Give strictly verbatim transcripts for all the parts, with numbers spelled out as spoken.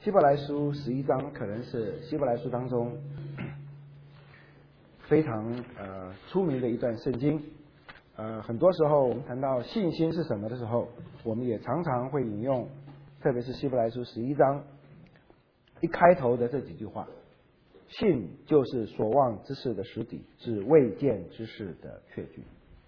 希伯来书十一章可能是希伯来书当中非常呃出名的一段圣经。呃，很多时候我们谈到信心是什么的时候，我们也常常会引用，特别是希伯来书十一章一开头的这几句话：信就是所望之事的实底，是未见之事的确据。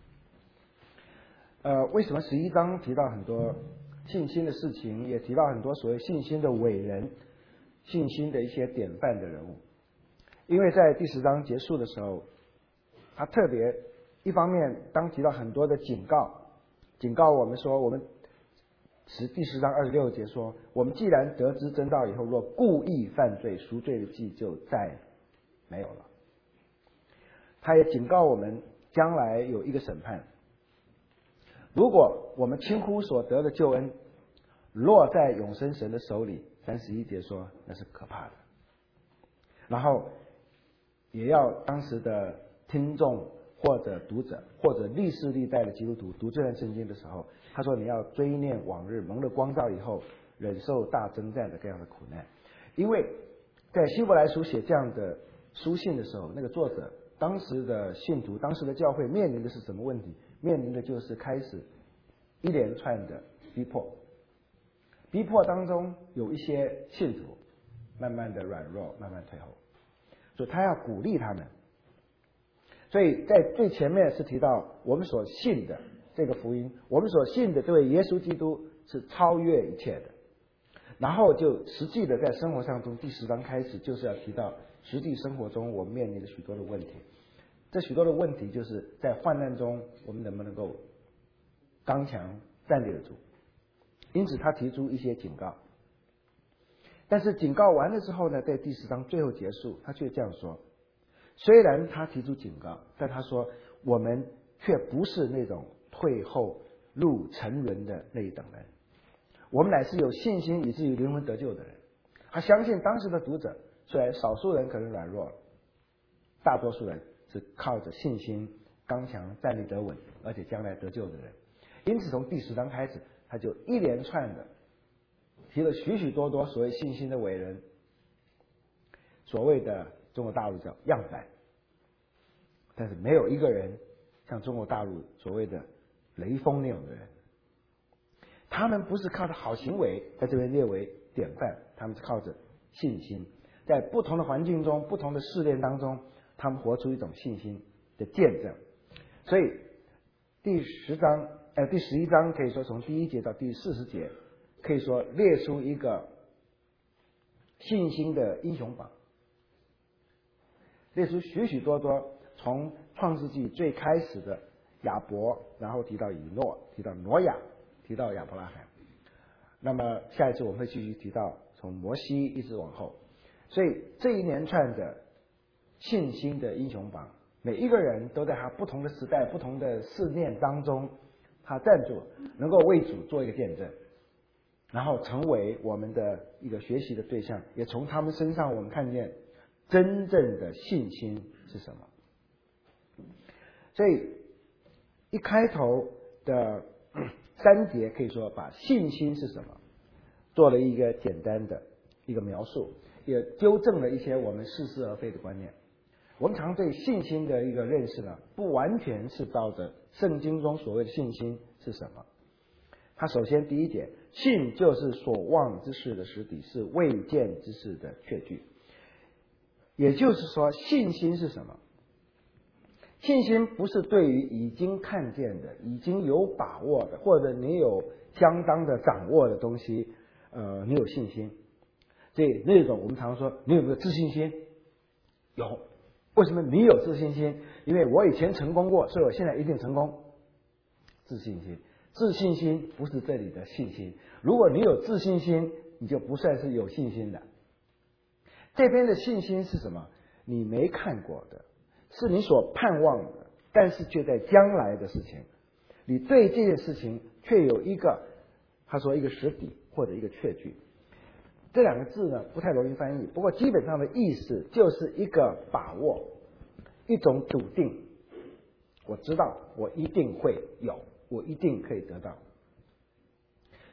呃，为什么十一章提到很多信心的事情，也提到很多所谓信心的伟人、信心的一些典范的人物？因为在第十章结束的时候，他特别一方面当提到很多的警告，警告我们说，我们十第十章二十六节说，我们既然得知真道以后，若故意犯罪，赎罪的祭就再没有了。他也警告我们，将来有一个审判。如果我们轻忽所得的救恩落在永生神的手里，三十一节说那是可怕的。然后也要当时的听众或者读者或者历世历代的基督徒读这段圣经的时候，他说你要追念往日蒙了光照以后忍受大征战的各样的苦难。因为在希伯来书写这样的书信的时候，那个作者当时的信徒当时的教会面临的是什么问题？面临的就是开始一连串的逼迫，逼迫当中有一些信徒慢慢的软弱，慢慢退后，所以他要鼓励他们。所以在最前面是提到我们所信的这个福音，我们所信的这位耶稣基督是超越一切的。然后就实际的在生活上中，第十章开始就是要提到实际生活中我们面临的许多的问题。这许多的问题就是在患难中我们能不能够刚强站立得住。因此他提出一些警告，但是警告完了之后呢，在第十章最后结束，他却这样说：虽然他提出警告，但他说我们却不是那种退后入沉沦的那一等人，我们乃是有信心以至于灵魂得救的人。他相信当时的读者虽然少数人可能软弱了，大多数人是靠着信心刚强站立得稳，而且将来得救的人。因此从第十章开始，他就一连串的提了许许多多所谓信心的伟人，所谓的中国大陆叫样板，但是没有一个人像中国大陆所谓的雷锋那种的人。他们不是靠着好行为在这边列为典范，他们是靠着信心，在不同的环境中、不同的试炼当中，他们活出一种信心的见证。所以第十章呃第十一章可以说从第一节到第四十节，可以说列出一个信心的英雄榜，列出许许多多从创世纪最开始的亚伯，然后提到以诺，提到挪亚，提到亚伯拉罕。那么下一次我们会继续提到从摩西一直往后。所以这一连串的信心的英雄榜，每一个人都在他不同的时代、不同的试炼当中，他站住，能够为主做一个见证，然后成为我们的一个学习的对象。也从他们身上我们看见真正的信心是什么。所以一开头的三节可以说把信心是什么做了一个简单的一个描述，也纠正了一些我们似是而非的观念。我们常对信心的一个认识呢，不完全是照着圣经中所谓的信心是什么。他首先第一节，信就是所望之事的实底，是未见之事的确据。也就是说，信心是什么？信心不是对于已经看见的、已经有把握的，或者你有相当的掌握的东西，呃，你有信心。这那种我们常说，你有没有自信心？有。为什么你有自信心？因为我以前成功过，所以我现在一定成功。自信心，自信心不是这里的信心。如果你有自信心，你就不算是有信心的。这边的信心是什么？你没看过的，是你所盼望的，但是却在将来的事情。你对这件事情却有一个，他说一个实底或者一个确据。这两个字呢不太容易翻译，不过基本上的意思就是一个把握，一种笃定。我知道我一定会有，我一定可以得到。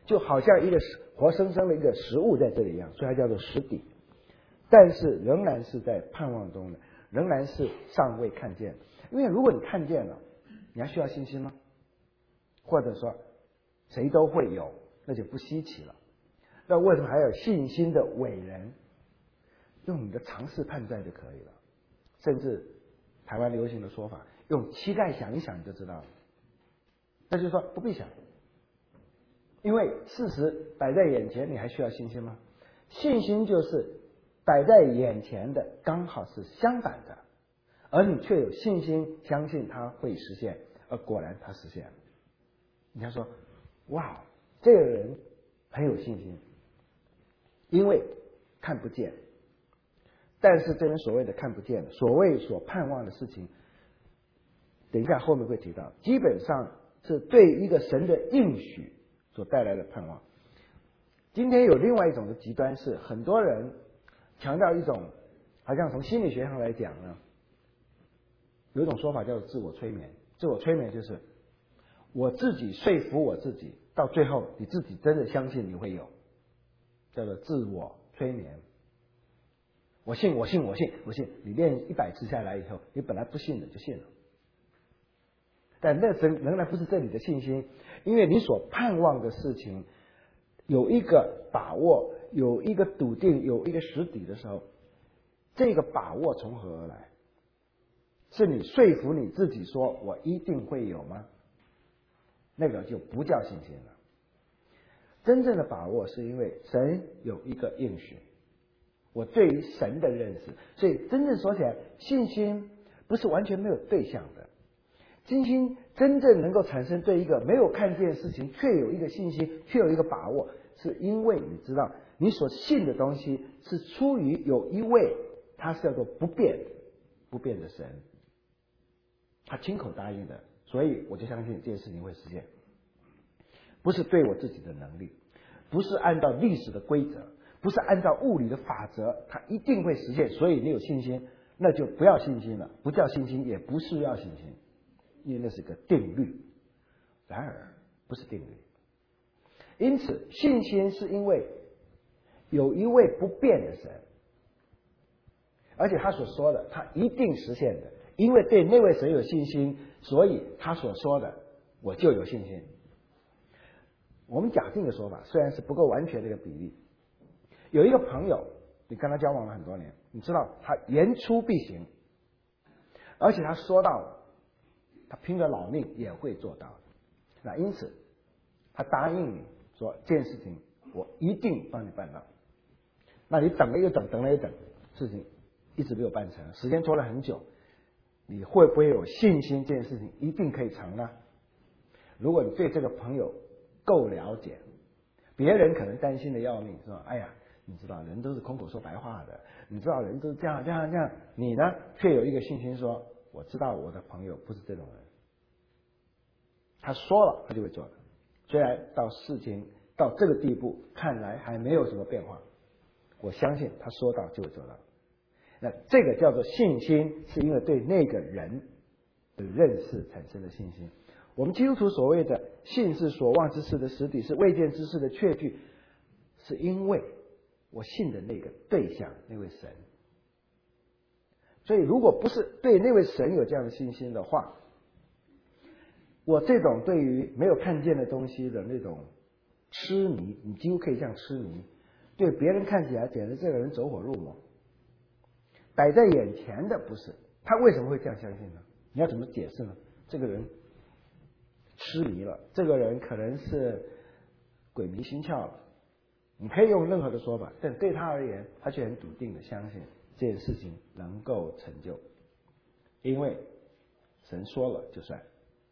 就好像一个活生生的一个实物在这里一样，所以它叫做实底。但是仍然是在盼望中的，仍然是尚未看见。因为如果你看见了，你还需要信心吗？或者说谁都会有，那就不稀奇了。那为什么还有信心的伟人？用你的常识判断就可以了。甚至台湾流行的说法，用膝盖想一想你就知道了。那就是说不必想，因为事实摆在眼前，你还需要信心吗？信心就是摆在眼前的刚好是相反的，而你却有信心相信它会实现，而果然它实现了。你要说哇，这个人很有信心，因为看不见。但是这边所谓的看不见的，所谓所盼望的事情，等一下后面会提到，基本上是对一个神的应许所带来的盼望。今天有另外一种的极端是，很多人强调一种，好像从心理学上来讲呢，有一种说法叫做自我催眠。自我催眠就是我自己说服我自己，到最后你自己真的相信你会有，叫做自我催眠。我信我信我信我信，你练一百次下来以后，你本来不信的就信了。但那仍然不是这里的信心，因为你所盼望的事情有一个把握，有一个笃定，有一个实底的时候，这个把握从何而来？是你说服你自己说我一定会有吗？那个就不叫信心了。真正的把握是因为神有一个应许，我对于神的认识。所以真正说起来，信心不是完全没有对象的。信心真正能够产生对一个没有看见的事情却有一个信心，却有一个把握，是因为你知道你所信的东西是出于有一位，他是叫做不变不变的神，他亲口答应的，所以我就相信这件事情会实现。不是对我自己的能力，不是按照历史的规则，不是按照物理的法则，它一定会实现。所以你有信心，那就不要信心了，不叫信心，也不是要信心，因为那是个定律。然而不是定律。因此信心是因为有一位不变的神，而且他所说的他一定实现的，因为对那位神有信心，所以他所说的我就有信心。我们假定的说法虽然是不够完全的一个比例，有一个朋友你跟他交往了很多年，你知道他言出必行，而且他说到了，他拼着老命也会做到。那因此他答应你说这件事情我一定帮你办到。那你等了又等，等了又等，事情一直没有办成，时间拖了很久，你会不会有信心这件事情一定可以成呢？如果你对这个朋友够了解，别人可能担心的要命，说哎呀，你知道人都是空口说白话的，你知道人都是这样这样这样，你呢却有一个信心说我知道我的朋友不是这种人，他说了他就会做的。虽然到事情到这个地步看来还没有什么变化，我相信他说到就会做到。那这个叫做信心，是因为对那个人的认识产生的信心。我们基督徒所谓的信是所望之事的实底，是未见之事的确据，是因为我信的那个对象，那位神。所以如果不是对那位神有这样的信心的话，我这种对于没有看见的东西的那种痴迷，你几乎可以这样痴迷，对别人看起来简直这个人走火入魔，摆在眼前的不是他，为什么会这样相信呢？你要怎么解释呢？这个人痴迷了，这个人可能是鬼迷心窍了，你可以用任何的说法，但对他而言，他却很笃定的相信这件事情能够成就，因为神说了就算。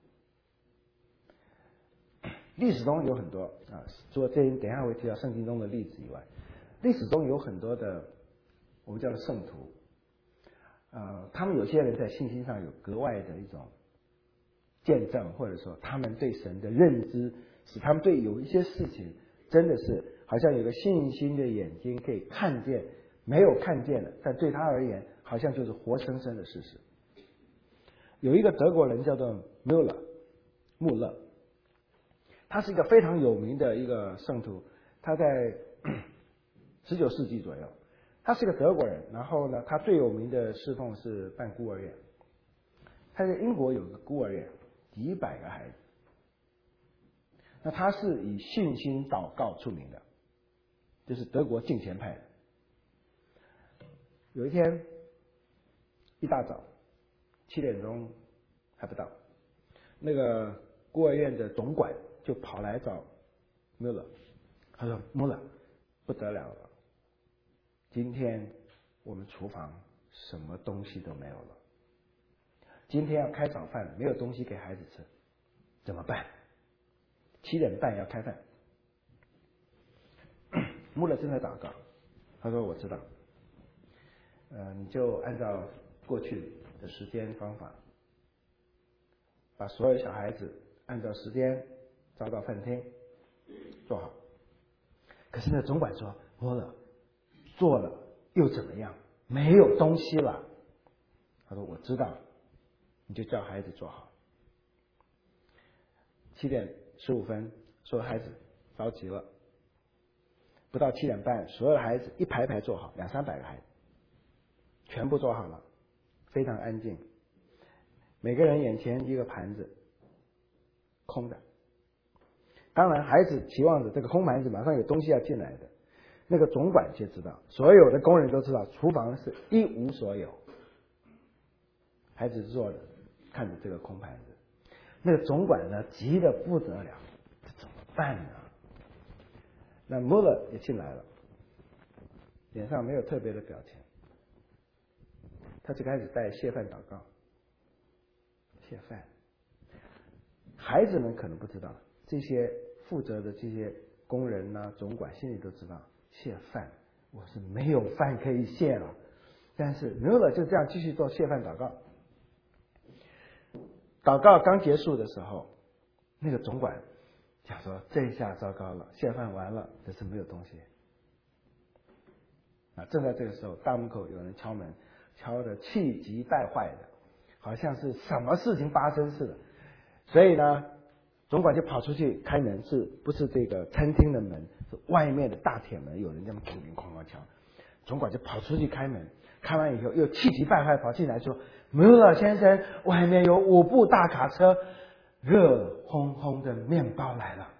历史中有很多啊，除了这等一下会提到圣经中的例子以外，历史中有很多的我们叫做圣徒，呃，他们有些人在信心上有格外的一种见证，或者说他们对神的认知，使他们对有一些事情真的是好像有个信心的眼睛可以看见没有看见的，但对他而言好像就是活生生的事实。有一个德国人叫做穆勒，穆勒， 他是一个非常有名的一个圣徒，他在十九世纪左右，他是个德国人，然后呢，他最有名的侍奉是办孤儿院。他在英国有个孤儿院，几百个孩子。那他是以信心祷告出名的，就是德国敬虔派的。有一天一大早七点钟还不到，那个孤儿院的总管就跑来找穆勒，他说：“穆勒，不得了了，今天我们厨房什么东西都没有了，今天要开早饭，没有东西给孩子吃，怎么办？七点半要开饭。”穆勒正在祷告，他说：“我知道，呃，你就按照过去的时间方法，把所有小孩子按照时间招到饭厅做好。可是呢，总管说，穆勒，做了又怎么样？没有东西了。”他说：“我知道，你就叫孩子做好。”七点十五分，所有孩子着急了。不到七点半，所有的孩子一排排坐好，两三百个孩子，全部坐好了，非常安静。每个人眼前一个盘子，空的。当然，孩子期望着这个空盘子马上有东西要进来的。那个总管却知道，所有的工人都知道，厨房是一无所有。孩子坐着看着这个空盘子，那个总管呢急得不得了，这怎么办呢？那穆勒也进来了，脸上没有特别的表情，他就开始带谢饭祷告。谢饭，孩子们可能不知道，这些负责的这些工人呐、啊、总管心里都知道，谢饭，我是没有饭可以谢了。但是穆勒就这样继续做谢饭祷告。祷告刚结束的时候，那个总管讲说：“这一下糟糕了，谢饭完了，可是没有东西。”啊，正在这个时候，大门口有人敲门，敲得气急败坏的，好像是什么事情发生似的。所以呢，总管就跑出去开门，是不是这个餐厅的门？是外面的大铁门，有人这么哐哐哐哐敲。总管就跑出去开门，开完以后又气急败坏跑进来说：“穆勒先生，外面有五部大卡车，热烘烘的面包来了。”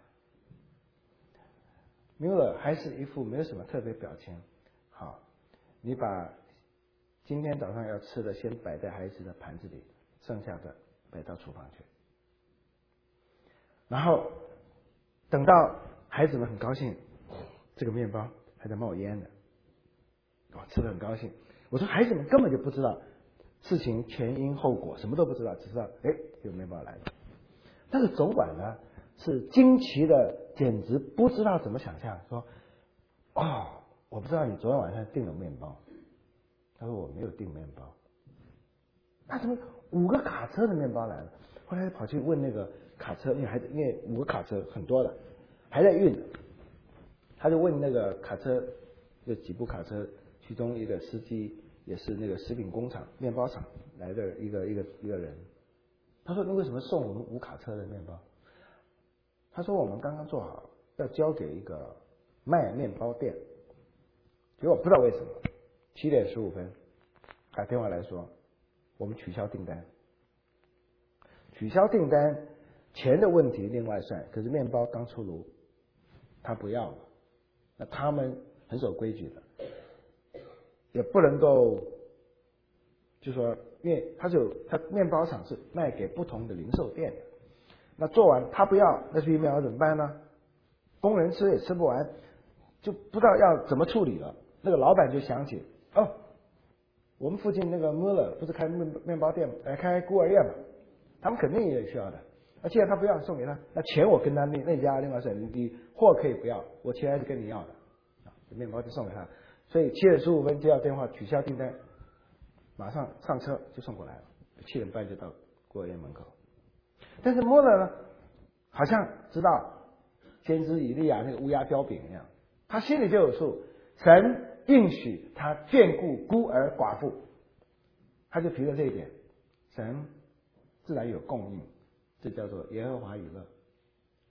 穆勒还是一副没有什么特别表情。好，你把今天早上要吃的先摆在孩子的盘子里，剩下的摆到厨房去。然后等到孩子们很高兴，这个面包还在冒烟呢，我吃得很高兴。我说孩子们根本就不知道事情前因后果，什么都不知道，只知道哎有面包来了。但是总管呢是惊奇的，简直不知道怎么想象，说：“哦，我不知道你昨天晚上订了面包。”他说：“我没有订面包。”那怎么五个卡车的面包来了？后来跑去问那个卡车，因为还因为五个卡车很多的，还在运，他就问那个卡车，有几部卡车，其中一个司机也是那个食品工厂、面包厂来的一个一个一个人。他说：“你为什么送我们五卡车的面包？”他说：“我们刚刚做好，要交给一个卖面包店。结果不知道为什么，七点十五分打电话来说，我们取消订单。取消订单，钱的问题另外算，可是面包刚出炉，他不要了。那他们很守规矩的，也不能够，就说，因为他是有他面包厂是卖给不同的零售店的。那做完他不要，那这批面包怎么办呢？工人吃也吃不完，就不知道要怎么处理了。那个老板就想起，哦，我们附近那个穆勒不是开面面包店，来开孤儿院嘛，他们肯定也需要的。那既然他不要，送给他，那钱我跟他那那家另外算，你货可以不要，我钱还是跟你要的，啊，面包就送给他。所以七点十五分接到电话取消订单，马上上车就送过来了，七点半就到孤儿院门口。但是穆勒呢，好像知道先知以利亚那个乌鸦叼饼一样，他心里就有数，神应许他眷顾孤儿寡妇，他就凭着这一点，神自然有供应，这叫做耶和华以勒。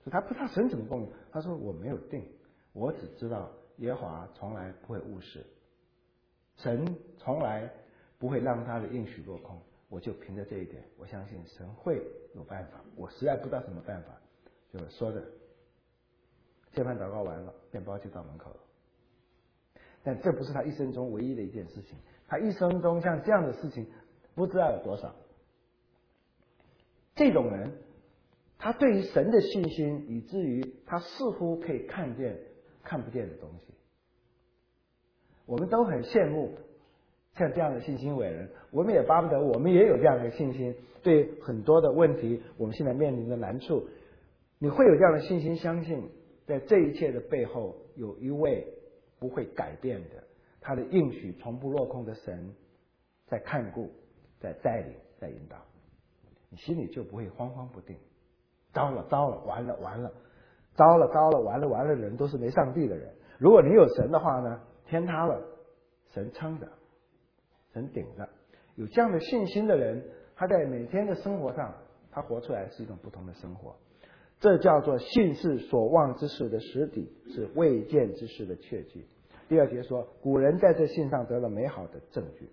他不知道神怎么供应。他说我没有定，我只知道耶和华从来不会误事，神从来不会让他的应许落空。我就凭着这一点，我相信神会有办法。我实在不知道什么办法，就说着，谢饭祷告完了，面包就到门口了。但这不是他一生中唯一的一件事情，他一生中像这样的事情不知道有多少。这种人，他对于神的信心，以至于他似乎可以看见看不见的东西。我们都很羡慕像这样的信心伟人，我们也巴不得我们也有这样的信心。对很多的问题，我们现在面临的难处，你会有这样的信心，相信在这一切的背后，有一位不会改变的，他的应许从不落空的神在看顾，在带领，在引导，你心里就不会慌慌不定。糟了糟了，完了完了，糟了糟了，完了完了，人都是没上帝的人。如果你有神的话呢，天塌了，神撑着，神顶着。有这样的信心的人，他在每天的生活上，他活出来是一种不同的生活。这叫做信是所望之事的实底，是未见之事的确据。第二节说，古人在这信上得了美好的证据。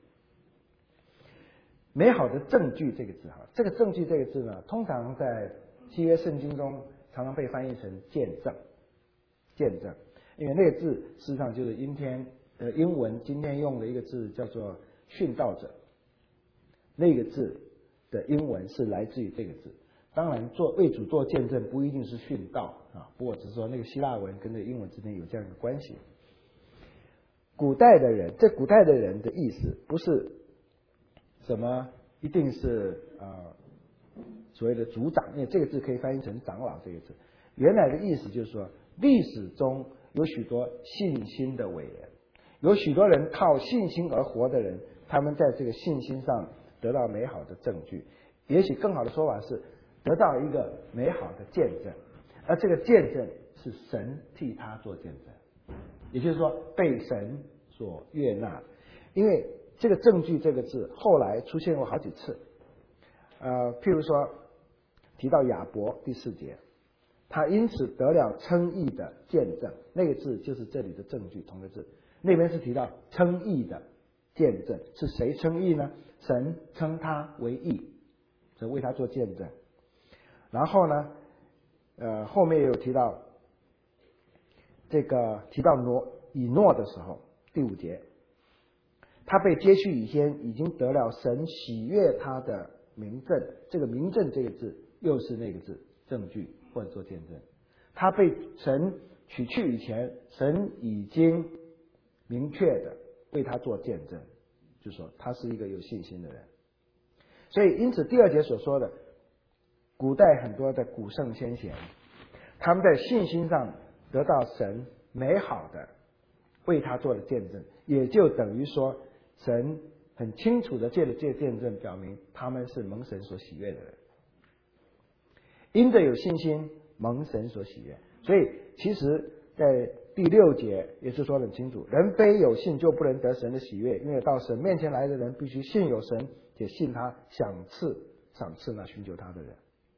美好的证据这个字哈，这个证据这个字呢，通常在新约圣经中常常被翻译成见证，见证，因为那个字事实上就是今天呃英文今天用的一个字叫做殉道者，那个字的英文是来自于这个字。当然做为主做见证不一定是殉道啊，不过只是说那个希腊文跟这个英文之间有这样一个关系。古代的人，这古代的人的意思不是什么一定是呃所谓的族长，因为这个字可以翻译成长老这个字，原来的意思就是说历史中有许多信心的伟人，有许多人靠信心而活的人，他们在这个信心上得到美好的证据，也许更好的说法是得到一个美好的见证，而这个见证是神替他做见证，也就是说被神所悦纳。因为这个证据这个字后来出现过好几次，呃，譬如说提到亚伯第四节，他因此得了称义的见证，那个字就是这里的证据，同个字。那边是提到称义的见证，是谁称义呢？神称他为义，所以为他做见证。然后呢，呃，后面也有提到这个提到挪以诺的时候，第五节，他被接续以先，已经得了神喜悦他的明证。这个明证这个字又是那个字，证据或者做见证。他被神取去以前，神已经明确的为他做见证，就说他是一个有信心的人。所以因此第二节所说的古代很多的古圣先贤，他们在信心上得到神美好的为他做的见证，也就等于说神很清楚的借着这见证表明他们是蒙神所喜悦的人，因着有信心蒙神所喜悦。所以其实在第六节也是说得很清楚，人非有信就不能得神的喜悦，因为到神面前来的人必须信有神，且信他赏赐赏赐那寻求他的人，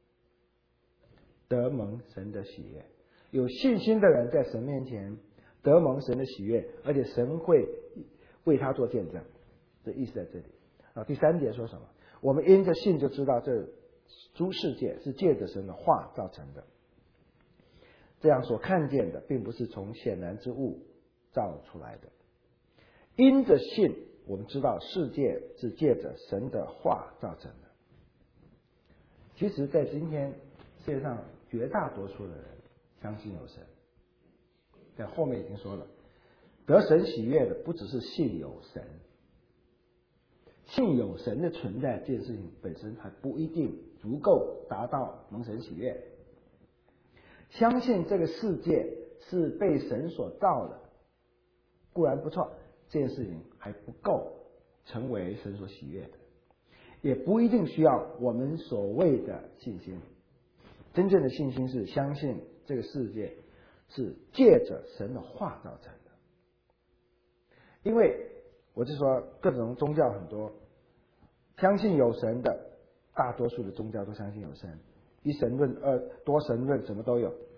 得蒙神的喜悦。有信心的人在神面前得蒙神的喜悦，而且神会为他做见证，这意思在这里。啊，第三节说什么？我们因着信就知道这诸世界是借着神的话造成的，这样所看见的并不是从显然之物造出来的。因着信我们知道世界是借着神的话造成的。其实在今天世界上绝大多数的人相信有神，在后面已经说了，得神喜悦的不只是信有神，信有神的存在这件事情本身还不一定足够达到蒙神喜悦。相信这个世界是被神所造的固然不错，这件事情还不够成为神所喜悦的，也不一定需要我们所谓的信心。真正的信心是相信这个世界是借着神的话造成的。因为我就说各种宗教很多，相信有神的大多数的宗教都相信有神，一神论、二多神论什么都有。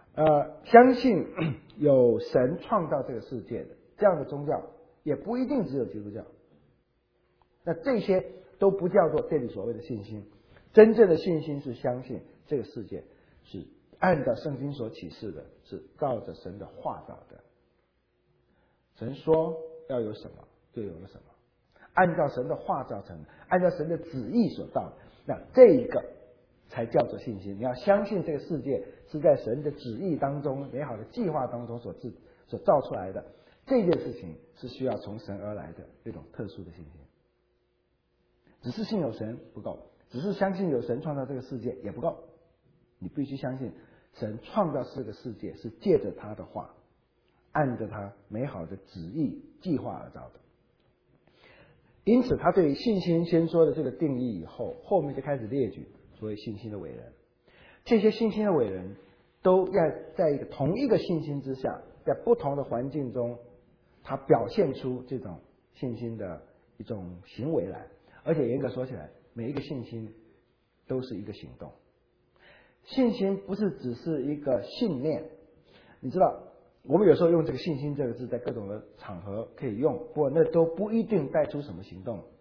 呃，相信有神创造这个世界的这样的宗教，也不一定只有基督教。那这些都不叫做这里所谓的信心。真正的信心是相信这个世界是按照圣经所启示的，是照着神的话造的。神说要有什么，就有了什么，按照神的话造成，按照神的旨意所造。那这一个才叫做信心。你要相信这个世界是在神的旨意当中、美好的计划当中所制所造出来的，这件事情是需要从神而来的这种特殊的信心。只是信有神不够，只是相信有神创造这个世界也不够，你必须相信神创造这个世界是借着他的话，按着他美好的旨意计划而造的。因此他对信心先说的这个定义以后，后面就开始列举所谓信心的伟人。这些信心的伟人都要在一个同一个信心之下，在不同的环境中，他表现出这种信心的一种行为来。而且严格说起来，每一个信心都是一个行动。信心不是只是一个信念，你知道我们有时候用这个信心这个字在各种的场合可以用，不过那都不一定带出什么行动。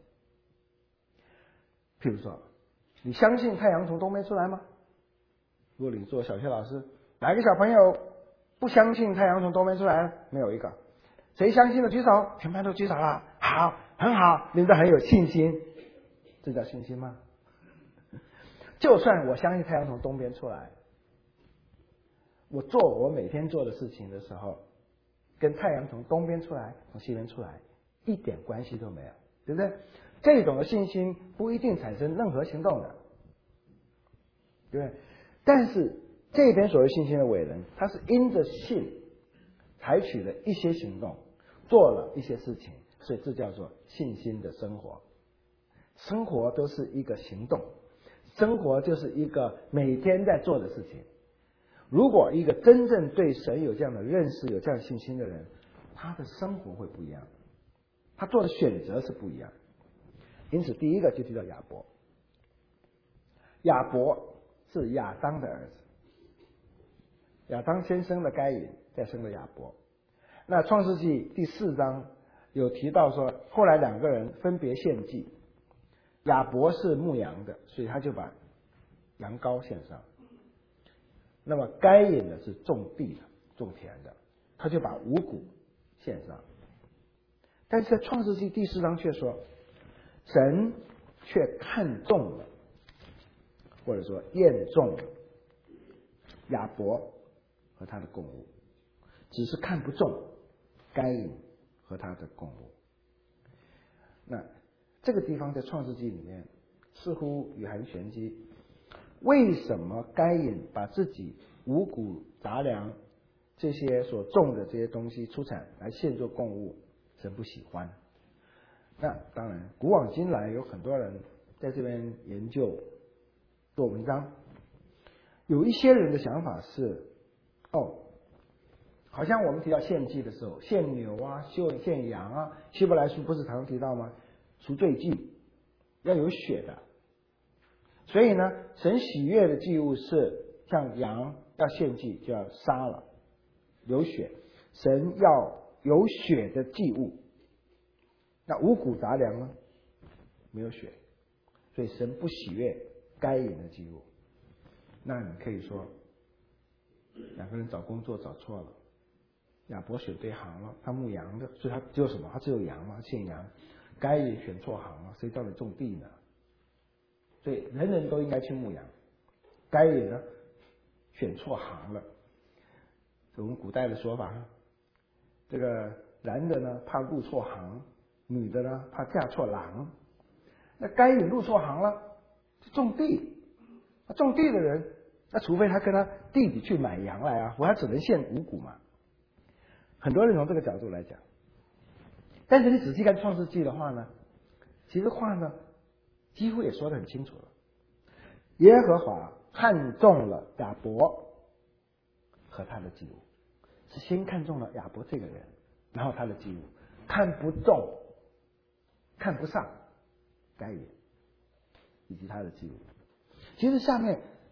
譬如说，你相信太阳从东边出来吗？如果你做小学老师，哪个小朋友不相信太阳从东边出来？没有一个。谁相信的举手？全班都举手了。好，很好，你们都很有信心。这叫信心吗？就算我相信太阳从东边出来，我做我每天做的事情的时候，跟太阳从东边出来从西边出来一点关系都没有，对不对？这种的信心不一定产生任何行动的，对不对？但是这边所谓信心的伟人，他是因着信采取了一些行动，做了一些事情，所以这叫做信心的生活。生活都是一个行动，生活就是一个每天在做的事情。如果一个真正对神有这样的认识、有这样信心的人，他的生活会不一样，他做的选择是不一样。因此第一个就提到亚伯。亚伯是亚当的儿子，亚当先生了该隐，再生了亚伯。那创世纪第四章有提到说，后来两个人分别献祭。亚伯是牧羊的，所以他就把羊羔献上。那么该隐呢是种地的，种田的，他就把五谷献上。但是在创世纪第四章却说，神却看中了，或者说验中了亚伯和他的供物，只是看不中该隐和他的供物。那这个地方在创世纪里面似乎语含玄机。为什么该隐把自己五谷杂粮这些所种的这些东西出产来献作供物，神不喜欢？那当然古往今来有很多人在这边研究做文章，有一些人的想法是，哦，好像我们提到献祭的时候，献牛啊、献献羊啊，希伯来书不是常提到吗？赎罪祭要有血的，所以呢，神喜悦的祭物是像羊要献祭就要杀了，有血，神要有血的祭物。那五谷杂粮呢，没有血，所以神不喜悦该隐的祭物。那你可以说两个人找工作找错了，亚伯选对行了，他牧羊的，所以他只有什么？他只有羊嘛，献羊。该隐选错行了，谁叫你种地呢？所以人人都应该去牧羊。该隐呢选错行了，我们古代的说法，这个男的呢怕入错行，女的呢怕嫁错郎。那该隐入错行了，种地，种地的人，那除非他跟他弟弟去买羊来啊，我还只能献五谷嘛。很多人从这个角度来讲，但是你仔细看创世纪的话呢，其实话呢几乎也说得很清楚了。耶和华看中了亚伯和他的祭物，是先看中了亚伯这个人，然后他的祭物，看不中看不上该隐以及他的祭物。其实下面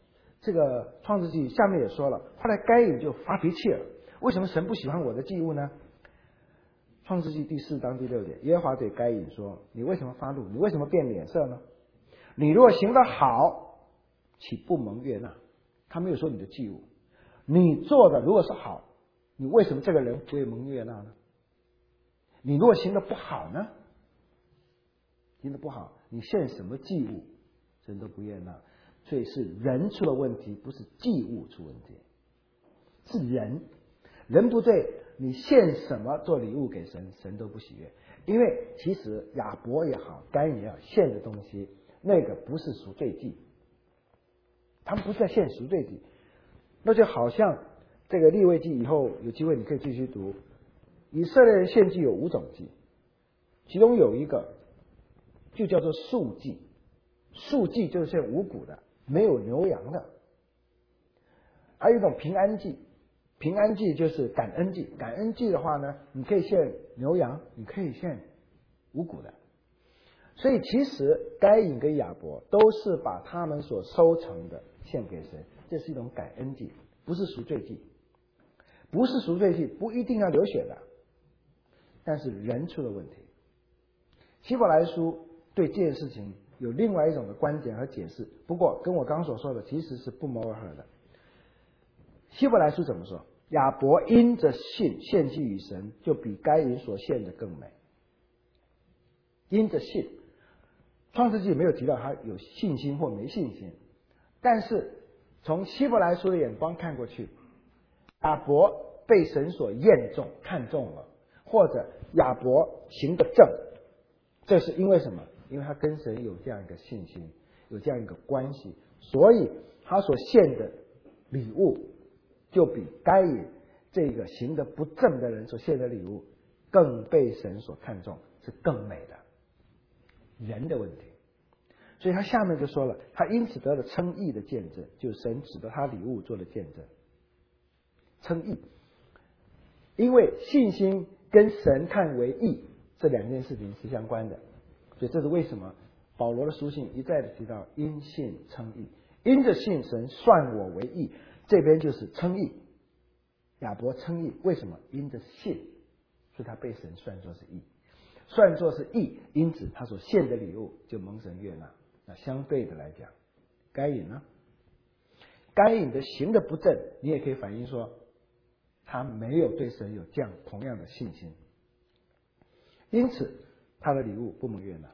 这个创世纪下面也说了，后来该隐就发脾气了。为什么神不喜欢我的祭物呢？创世纪第四章第六节，耶和华对该隐说：你为什么发怒？你为什么变脸色呢？你若行得好，岂不蒙悦纳？他没有说你的祭物，你做的如果是好，你为什么这个人不会蒙悦纳呢？你若行得不好呢？行得不好，你献什么祭物，神都不悦纳。所以是人出了问题，不是祭物出问题，是人。人不对，你献什么做礼物给神，神都不喜悦。因为其实亚伯也好，该隐也好，献的东西那个不是赎罪祭，他们不是在献赎罪祭。那就好像这个利未记，以后有机会你可以继续读，以色列人献祭有五种祭，其中有一个就叫做素祭，素祭就是献无骨的，没有牛羊的。还有一种平安祭，平安祭就是感恩祭，感恩祭的话呢，你可以献牛羊，你可以献无骨的。所以其实该隐跟亚伯都是把他们所收成的献给神，这是一种感恩祭，不是赎罪祭。不是赎罪祭不一定要流血的，但是人出了问题。希伯来书对这件事情有另外一种的观点和解释，不过跟我刚所说的其实是不谋而合的。希伯来书怎么说？亚伯因着信献祭于神，就比该隐所献的更美。因着信，创世纪没有提到他有信心或没信心，但是从希伯来书的眼光看过去，亚伯被神所验中看中了，或者亚伯行得正，这是因为什么？因为他跟神有这样一个信心，有这样一个关系，所以他所献的礼物就比该隐这个行得不正的人所献的礼物更被神所看重，是更美的。人的问题，所以他下面就说了，他因此得了称义的见证，就是神指着他礼物做了见证。称义，因为信心跟神看为义这两件事情是相关的，所以这是为什么保罗的书信一再的提到因信称义，因着信神算我为义，这边就是称义。亚伯称义，为什么？因着信，所以他被神算作是义，算作是义，因此他所献的礼物就蒙神悦纳。那相对的来讲，该隐呢？该隐的行的不正，你也可以反映说他没有对神有这样同样的信心，因此他的礼物不蒙悦纳。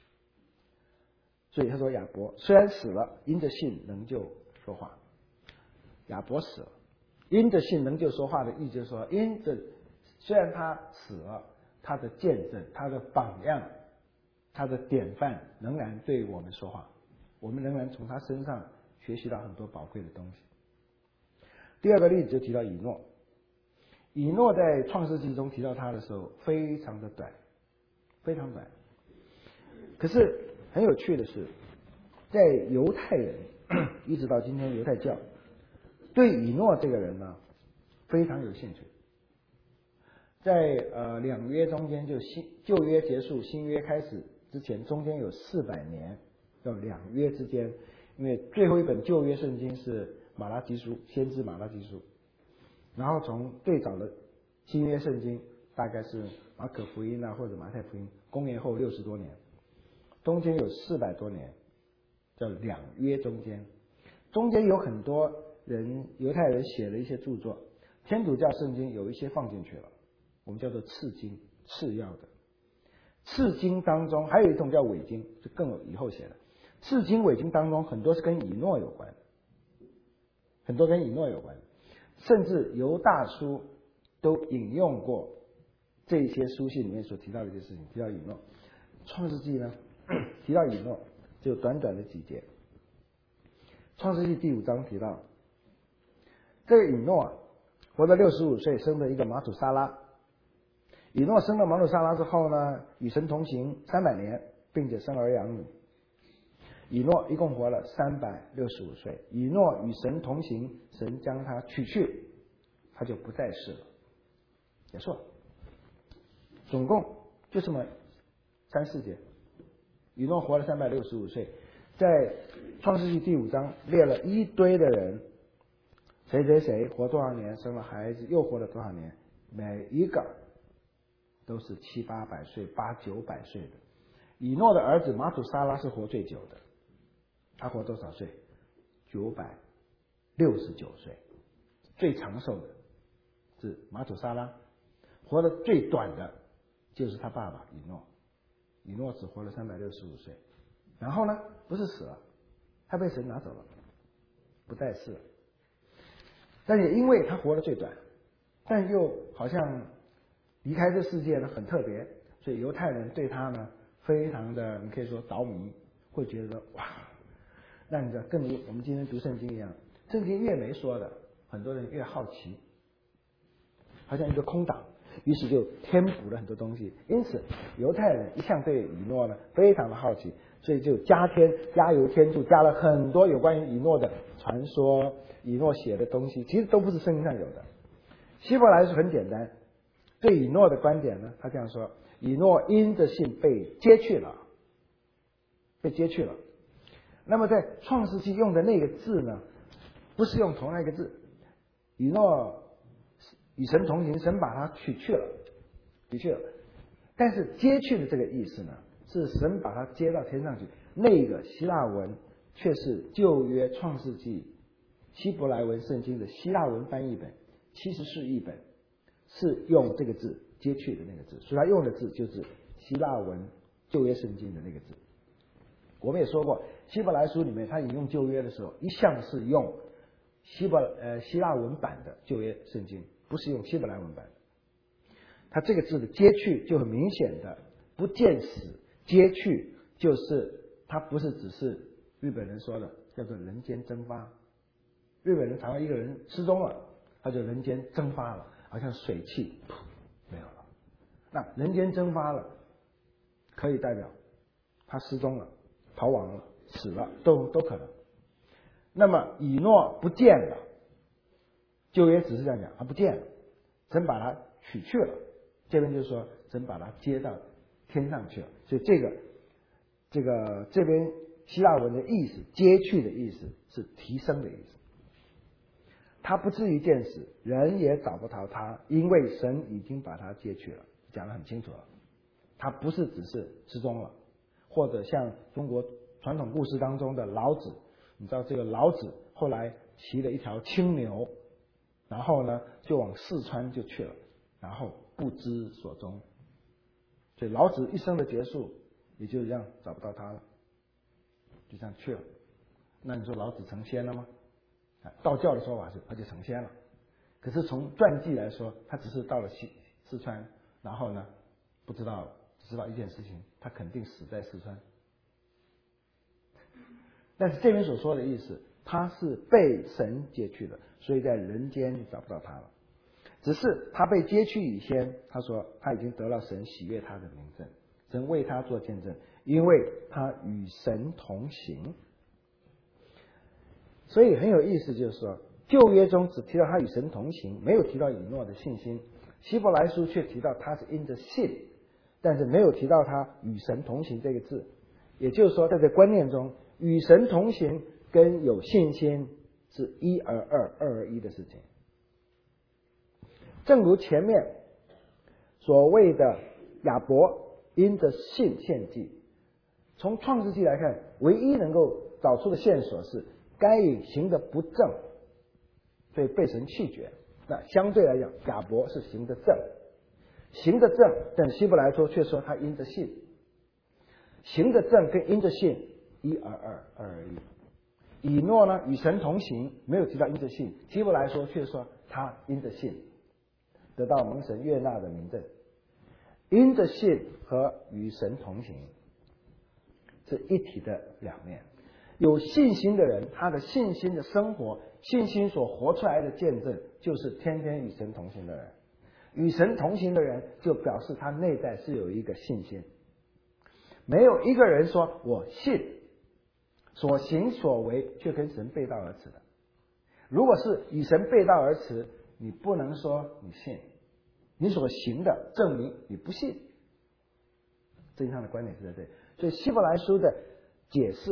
所以他说亚伯虽然死了，因着信能就说话。亚伯死了，因着信能就说话的意思就是说，因着虽然他死了，他的见证、他的榜样、他的典范仍然对我们说话，我们仍然从他身上学习到很多宝贵的东西。第二个例子就提到以诺，以诺在创世纪中提到他的时候非常的短，非常短。可是很有趣的是，在犹太人一直到今天犹太教对以诺这个人呢非常有兴趣。在呃两约中间，就新旧约结束新约开始之前，中间有四百年，到两约之间，因为最后一本旧约圣经是马拉基书，先知马拉基书，然后从最早的新约圣经大概是马可福音啊或者马太福音，公元后六十多年，中间有四百多年叫两约中间，中间有很多人犹太人写了一些著作，天主教圣经有一些放进去了，我们叫做次经，次要的。次经当中还有一种叫伪经，是更以后写的。次经伪经当中很多是跟以诺有关，很多跟以诺有关，甚至犹大书都引用过这些书信里面所提到的一些事情，提到以诺。创世纪呢提到以诺只有短短的几节。创世纪第五章提到这个以诺啊活到六十五岁，生了一个马土沙拉。以诺生了马土沙拉之后呢，与神同行三百年，并且生儿养女。以诺一共活了三百六十五岁。以诺与神同行，神将他取去，他就不再世了。结束了，总共就这么三四节。以诺活了三百六十五岁， 在创世纪第五章列了一堆的人，谁谁谁活多少年，生了孩子又活了多少年，每一个都是七八百岁、八九百岁的。以诺的儿子马土沙拉是活最久的，他活多少岁？九百六十九岁，最长寿的是马土沙拉，活得最短的就是他爸爸以诺，以诺只活了三百六十五岁。然后呢，不是死了，他被神拿走了，不在世了。但也因为他活得最短，但又好像离开这世界呢很特别，所以犹太人对他呢非常的，你可以说着迷，会觉得哇，让你的更如我们今天读圣经一样，圣经越没说的，很多人越好奇，好像一个空档，于是就添补了很多东西。因此，犹太人一向对以诺呢非常的好奇，所以就加添加油添醋，加了很多有关于以诺的传说，以诺写的东西，其实都不是圣经上有的。希伯来书很简单，对以诺的观点呢，他这样说：以诺因着信被接去了，被接去了。那么在创世纪用的那个字呢，不是用同样一个字，以诺与神同行，神把他取去了，取去了。但是接去的这个意思呢，是神把他接到天上去。那个希腊文却是旧约创世纪希伯来文圣经的希腊文翻译本七十四译本，是用这个字接去的那个字，所以他用的字就是希腊文旧约圣经的那个字。我们也说过，希伯来书里面他引用旧约的时候，一向是用希伯呃希腊文版的旧约圣经，不是用希伯来文版。他这个字的接去就很明显的不见死，接去就是他不是只是日本人说的叫做人间蒸发。日本人常常一个人失踪了，他就人间蒸发了，好像水汽没有了。那人间蒸发了，可以代表他失踪了、逃亡了、死了，都都可能。那么以诺不见了，旧约只是这样讲，他不见了，神把他取去了。这边就是说，神把他接到天上去了。所以这个这个这边希腊文的意思，接去的意思是提升的意思。他不至于见死，人也找不着他，因为神已经把他接去了，讲得很清楚了。他不是只是失踪了，或者像中国传统故事当中的老子，你知道这个老子后来骑了一条青牛，然后呢就往四川就去了，然后不知所踪。所以老子一生的结束也就这样，找不到他了，就这样去了。那你说老子成仙了吗？道教的说法是他就成仙了，可是从传记来说，他只是到了西四川，然后呢不知道，只知道一件事情，他肯定死在四川。但是这边所说的意思，他是被神接去的，所以在人间找不到他了。只是他被接去以前，他说他已经得到神喜悦他的名证，神为他做见证，因为他与神同行。所以很有意思，就是说旧约中只提到他与神同行，没有提到以诺的信心。希伯来书却提到他是因着信，但是没有提到他与神同行这个字。也就是说，在这观念中，与神同行跟有信心是一而二，二而一的事情。正如前面所谓的亚伯因着信献祭，从创世纪来看，唯一能够找出的线索是该隐行的不正，所以被神弃绝。那相对来讲，亚伯是行的正，行的正，但希伯来说却说他因着信。行的正跟因着信一而二，二而一。以诺呢与神同行，没有提到因着信，希伯来说却说他因着信得到蒙神悦纳的名证。因着信和与神同行是一体的两面。有信心的人，他的信心的生活，信心所活出来的见证，就是天天与神同行的人。与神同行的人，就表示他内在是有一个信心。没有一个人说我信，所行所为却跟神背道而驰的。如果是与神背道而驰，你不能说你信，你所行的证明你不信。正常的观点是在这里。所以希伯来书的解释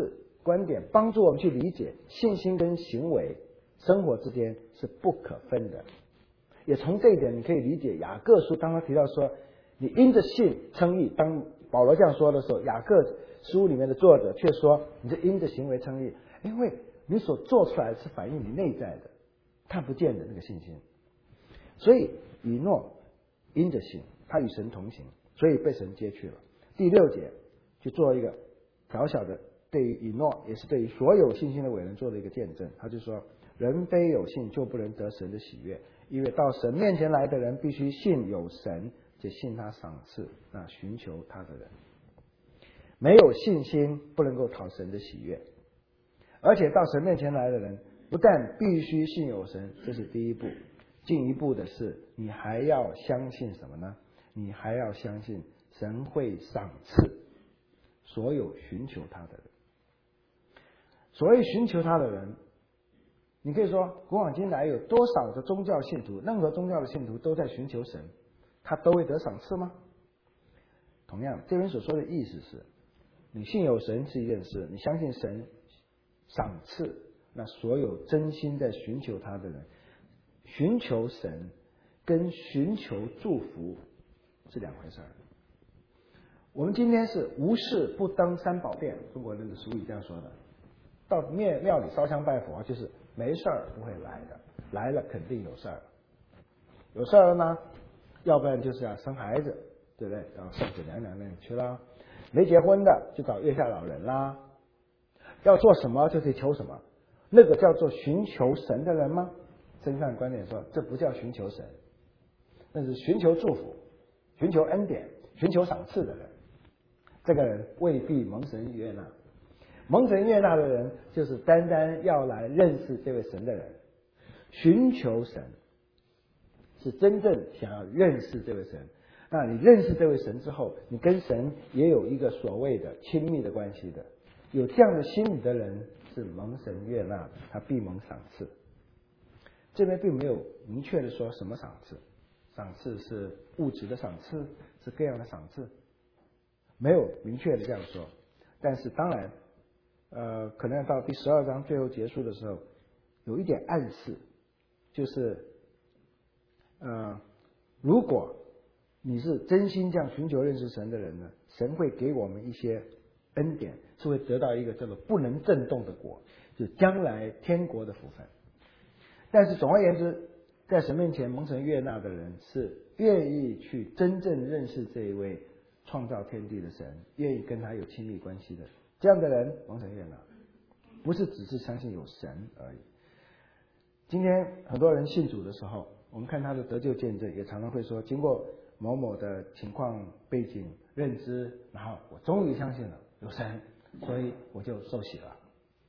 观点帮助我们去理解信心跟行为生活之间是不可分的。也从这一点你可以理解雅各书当他提到说你因着信称义，当保罗这样说的时候，雅各书里面的作者却说你是因着行为称义，因为你所做出来的是反映你内在的看不见的那个信心。所以以诺因着信，他与神同行，所以被神接去了。第六节就做一个小小的对于以诺也是对于所有信心的伟人做的一个见证。他就说人非有信就不能得神的喜悦，因为到神面前来的人必须信有神，且信他赏赐那寻求他的人。没有信心不能够讨神的喜悦，而且到神面前来的人不但必须信有神，这是第一步，进一步的是你还要相信什么呢？你还要相信神会赏赐所有寻求他的人。所谓寻求他的人，你可以说古往今来有多少的宗教信徒，任何宗教的信徒都在寻求神，他都会得赏赐吗？同样这边所说的意思是你信有神是一件事，你相信神赏赐那所有真心的寻求他的人。寻求神跟寻求祝福是两回事。我们今天是无事不登三宝殿，中国人的俗语这样说的，到庙庙里烧香拜佛就是没事儿不会来的，来了肯定有事儿，有事儿了呢，要不然就是要生孩子，对不对？然后送子娘娘那里去啦，没结婚的就找月下老人啦，要做什么就去求什么，那个叫做寻求神的人吗？真相观点说这不叫寻求神，那是寻求祝福，寻求恩典，寻求赏赐的人。这个人未必蒙神悦纳，蒙神悦纳的人就是单单要来认识这位神的人。寻求神是真正想要认识这位神，那你认识这位神之后，你跟神也有一个所谓的亲密的关系的。有这样的心理的人是蒙神悦纳的，他必蒙赏赐。这边并没有明确的说什么赏赐，赏赐是物质的赏赐，是各样的赏赐，没有明确的这样说。但是当然呃，可能到第十二章最后结束的时候有一点暗示，就是呃，如果你是真心这样寻求认识神的人呢，神会给我们一些恩典，是会得到一个叫做不能震动的果，就是将来天国的福分。但是总而言之，在神面前蒙神悦纳的人是愿意去真正认识这一位创造天地的神，愿意跟他有亲密关系的，这样的人蒙神悦纳，不是只是相信有神而已。今天很多人信主的时候，我们看他的得救见证，也常常会说经过某某的情况背景认知，然后我终于相信了有神，所以我就受洗了。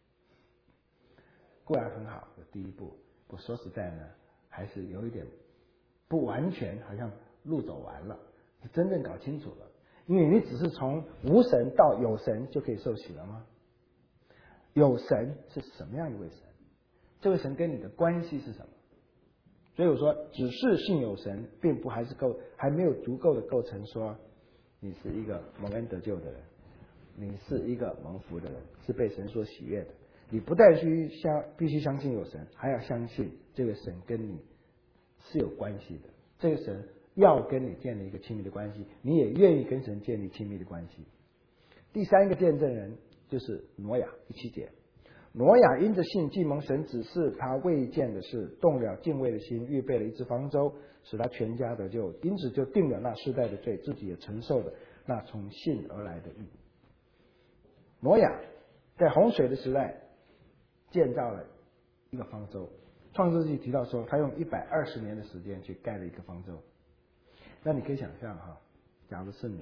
固然很好，有第一步，不说实在呢，还是有一点不完全，好像路走完了，真正搞清楚了。因为你只是从无神到有神就可以受洗了吗？有神是什么样一位神？这位神跟你的关系是什么？所以我说，只是信有神，并不还是够，还没有足够的构成说你是一个蒙恩得救的人，你是一个蒙福的人，是被神所喜悦的。你不但需相必须相信有神，还要相信这个神跟你是有关系的，这个神要跟你建立一个亲密的关系，你也愿意跟神建立亲密的关系。第三个见证人就是挪亚，第七节，挪亚因着信既蒙神指示他未见的事，动了敬畏的心，预备了一只方舟，使他全家得救，因此就定了那世代的罪，自己也承受了那从信而来的义。挪亚在洪水的时代建造了一个方舟，创世纪提到说他用一百二十年的时间去盖了一个方舟。那你可以想象哈，假如是你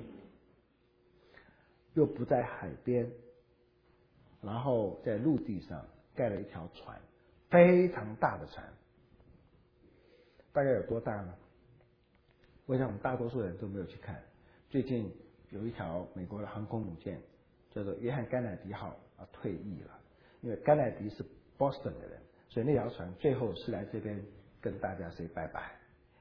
又不在海边，然后在陆地上盖了一条船，非常大的船，大概有多大呢？我想我们大多数人都没有去看。最近有一条美国的航空母舰叫做约翰甘乃迪号啊退役了，因为甘乃迪是 Boston 的人，所以那条船最后是来这边跟大家 say 拜拜。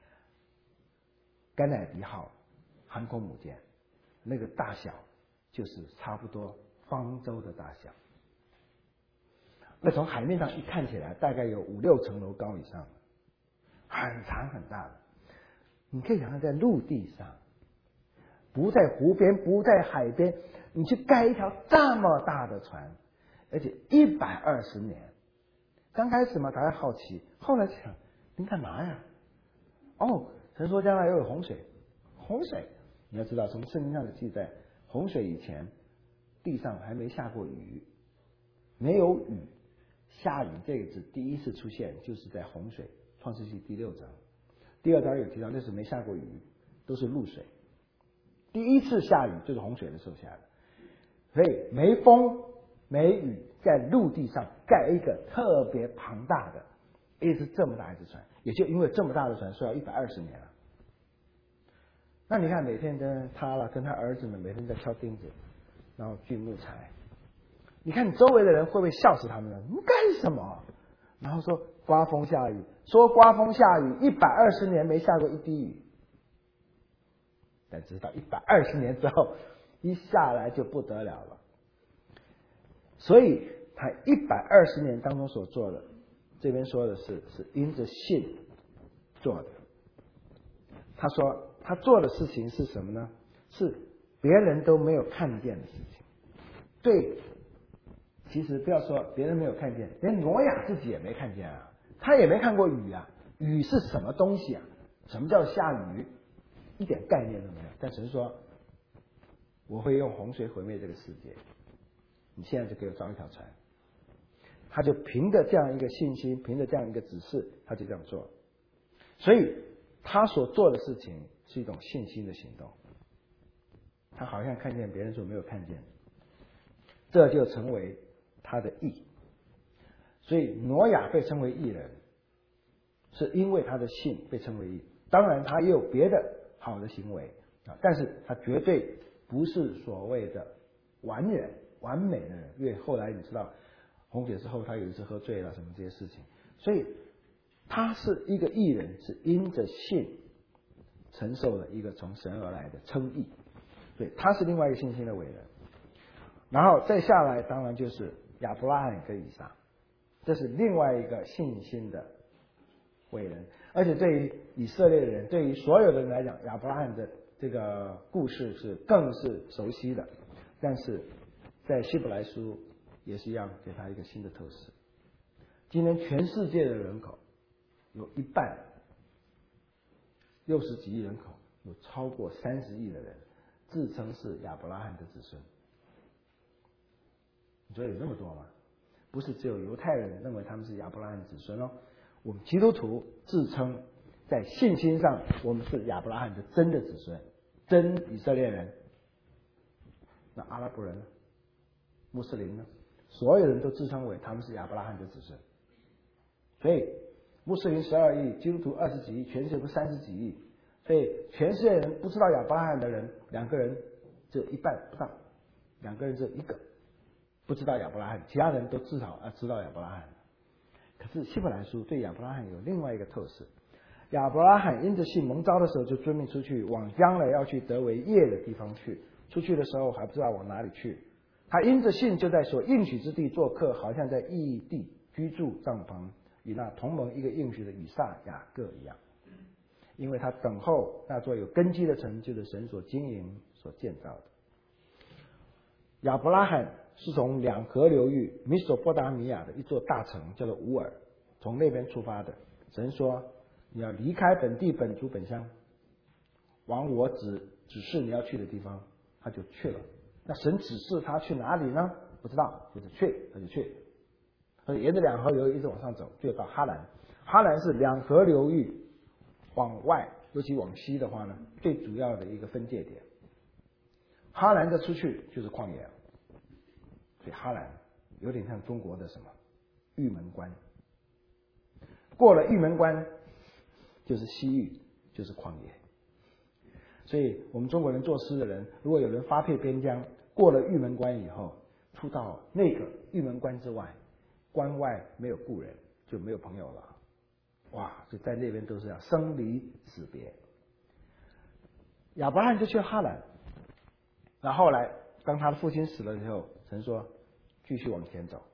甘乃迪号航空母舰那个大小就是差不多方舟的大小， 那从海面上一看起来，大概有五六层楼高以上，很长很大的。你可以想象在陆地上，不在湖边，不在海边，你去盖一条这么大的船，而且一百二十年。刚开始嘛，大家好奇，后来想，你干嘛呀？哦，神说将来又有洪水，洪水，你要知道，从圣经上的记载，洪水以前，地上还没下过雨，没有雨，下雨这个字第一次出现就是在洪水，创世纪第六章，第二章有提到，那时没下过雨，都是露水。第一次下雨就是洪水的时候下的，所以没风没雨，在陆地上盖一个特别庞大的，一只这么大一只船，也就因为这么大的船，说要一百二十年了。那你看，每天跟他了，跟他儿子们每天在敲钉子，然后锯木材。你看你周围的人会不会笑死他们呢？你干什么？然后说刮风下雨，说刮风下雨，一百二十年没下过一滴雨。但直到一百二十年之后，一下来就不得了了。所以他一百二十年当中所做的，这边说的是是因着信做的。他说他做的事情是什么呢？是别人都没有看见的事情。对，其实不要说别人没有看见，连挪亚自己也没看见啊，他也没看过雨啊。雨是什么东西啊？什么叫下雨？一点概念都没有。但神说，我会用洪水毁灭这个世界，你现在就给我造一条船。他就凭着这样一个信心，凭着这样一个指示，他就这样做。所以他所做的事情是一种信心的行动，他好像看见别人所没有看见，这就成为他的义。所以挪亚被称为义人，是因为他的信被称为义。当然他也有别的好的行为啊，但是他绝对不是所谓的完人、完美的人。因为后来你知道洪水之后，他有一次喝醉了，什么这些事情，所以他是一个义人，是因着信承受了一个从神而来的称义。对，他是另外一个信心的伟人。然后再下来，当然就是亚伯拉罕跟以撒，这是另外一个信心的伟人。而且对于以色列人，对于所有的人来讲，亚伯拉罕的这个故事是更是熟悉的。但是在希伯来书也是一样，给他一个新的特色。今天全世界的人口有一半，六十几亿人口，有超过三十亿的人自称是亚伯拉罕的子孙。你说有那么多吗？不是只有犹太人认为他们是亚伯拉罕子孙哦。我们基督徒自称在信心上我们是亚伯拉罕的真的子孙，真以色列人。那阿拉伯人呢？穆斯林呢？所有人都自称为他们是亚伯拉罕的子孙。所以穆斯林十二亿，基督徒二十几亿，全世界不三十几亿，所以全世界人不知道亚伯拉罕的人，两个人只有一半不到，两个人只有一个不知道亚伯拉罕，其他人都至少啊知道亚伯拉罕。可是希伯来书对亚伯拉罕有另外一个特色，亚伯拉罕因着信蒙召的时候，就遵命出去，往将来要去得为业的地方去。出去的时候还不知道往哪里去，他因着信就在所应许之地做客，好像在异地居住帐篷，与那同盟一个应许的以撒、雅各一样。因为他等候那座有根基的城，就是神所经营、所建造的。亚伯拉罕是从两河流域米索波达米亚的一座大城叫做乌尔，从那边出发的。神说你要离开本地本族本乡，往我指指示你要去的地方，他就去了。那神指示他去哪里呢？不知道，就是去，他就去。所以沿着两河流域一直往上走，就到哈兰。哈兰是两河流域往外，尤其往西的话呢，最主要的一个分界点。哈兰的出去就是旷野，所以哈兰有点像中国的什么玉门关。过了玉门关就是西域，就是旷野。所以我们中国人作诗的人，如果有人发配边疆，过了玉门关以后，出到那个玉门关之外，关外没有故人，就没有朋友了。哇，就在那边都是要生离死别。亚伯拉罕就去哈兰，然后后来当他的父亲死了以后，神说继续往前走，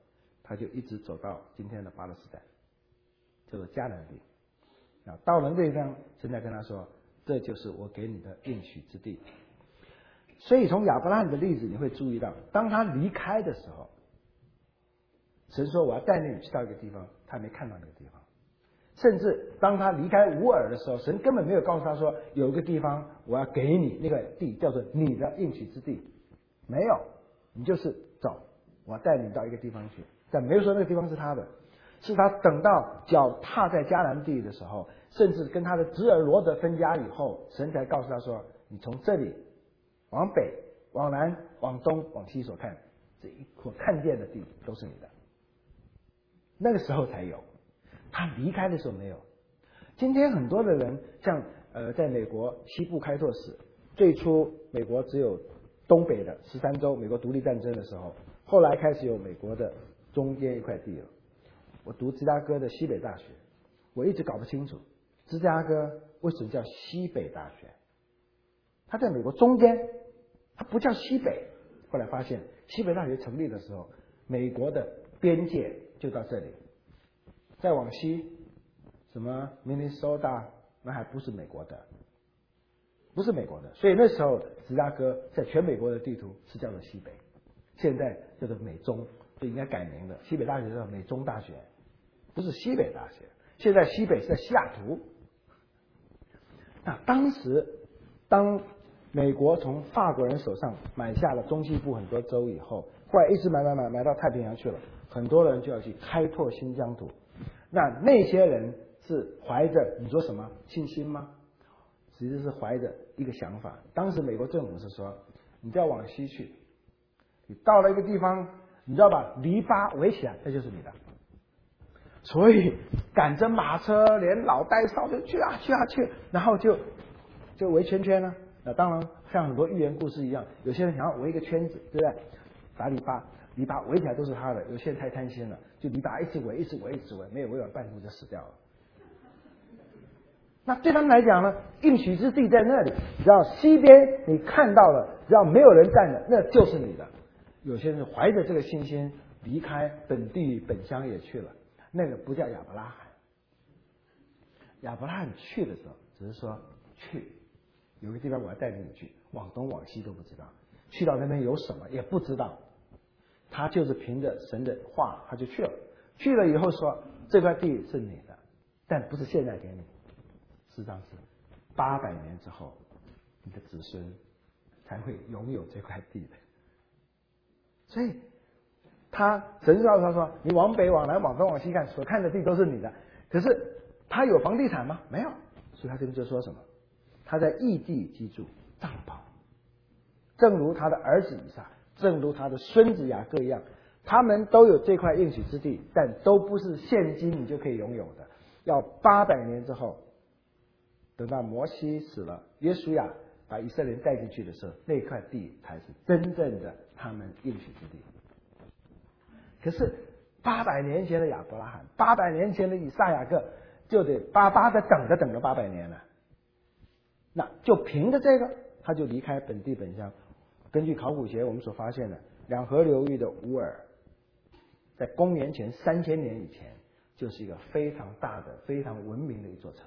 他就一直走到今天的巴勒斯坦，叫做迦南地。啊，到了那地方，神在跟他说：“这就是我给你的应许之地。”所以从亚伯拉罕的例子，你会注意到，当他离开的时候，神说：“我要带领你去到一个地方。”他没看到那个地方。甚至当他离开乌尔的时候，神根本没有告诉他说有一个地方我要给你，那个地叫做你的应许之地，没有，你就是走，我要带你到一个地方去，但没有说那个地方是他的，是他等到脚踏在迦南地的时候，甚至跟他的侄儿罗得分家以后，神才告诉他说，你从这里往北、往南、往东、往西所看，这一所看见的地都是你的，那个时候才有。他离开的时候没有。今天很多的人，像呃，在美国西部开拓史，最初美国只有东北的十三州，美国独立战争的时候，后来开始有美国的中间一块地了。我读芝加哥的西北大学，我一直搞不清楚芝加哥为什么叫西北大学，它在美国中间，它不叫西北。后来发现西北大学成立的时候，美国的边界就到这里。再往西，什么 Minnesota 那还不是美国的，不是美国的，所以那时候芝加哥在全美国的地图是叫做西北，现在叫做美中，就应该改名了。西北大学叫美中大学，不是西北大学。现在西北是在西雅图。那当时当美国从法国人手上买下了中西部很多州以后，后来一直买买买买到太平洋去了，很多人就要去开拓新疆土。那那些人是怀着你说什么信心吗？其实是怀着一个想法。当时美国政府是说，你就要往西去，你到了一个地方，你就要把篱笆围起来，那就是你的。所以赶着马车，连老带少就去啊去啊去，然后就就围圈圈呢。那当然像很多寓言故事一样，有些人想要围一个圈子，对不对？打篱笆。篱笆围起来都是他的，有些人太贪心了，就篱笆一直围，一直围，一直围，没有围完半途就死掉了。那对他们来讲呢，应许之地在那里，只要西边你看到了，只要没有人占的，那就是你的。有些人怀着这个信心离开本地本乡也去了，那个不叫亚伯拉罕。亚伯拉罕去的时候，只是说去，有个地方我要带领你去，往东往西都不知道，去到那边有什么也不知道。他就是凭着神的话，他就去了。去了以后说，这块地是你的，但不是现在给你，事实上是八百年之后，你的子孙才会拥有这块地的。所以他神告诉他说，你往北、往南、往东、往西看，所看的地都是你的。可是他有房地产吗？没有。所以他这边就说什么？他在异地居住帐篷，正如他的儿子以撒，正如他的孙子雅各一样，他们都有这块应许之地，但都不是现今你就可以拥有的，要八百年之后，等到摩西死了，约书亚把以色列人带进去的时候，那块地才是真正的他们应许之地。可是八百年前的亚伯拉罕，八百年前的以撒雅各，就得巴巴的等着等了八百年了。那就凭着这个，他就离开本地本乡。根据考古学我们所发现的，两河流域的乌尔，在公元前三千年以前，就是一个非常大的、非常文明的一座城。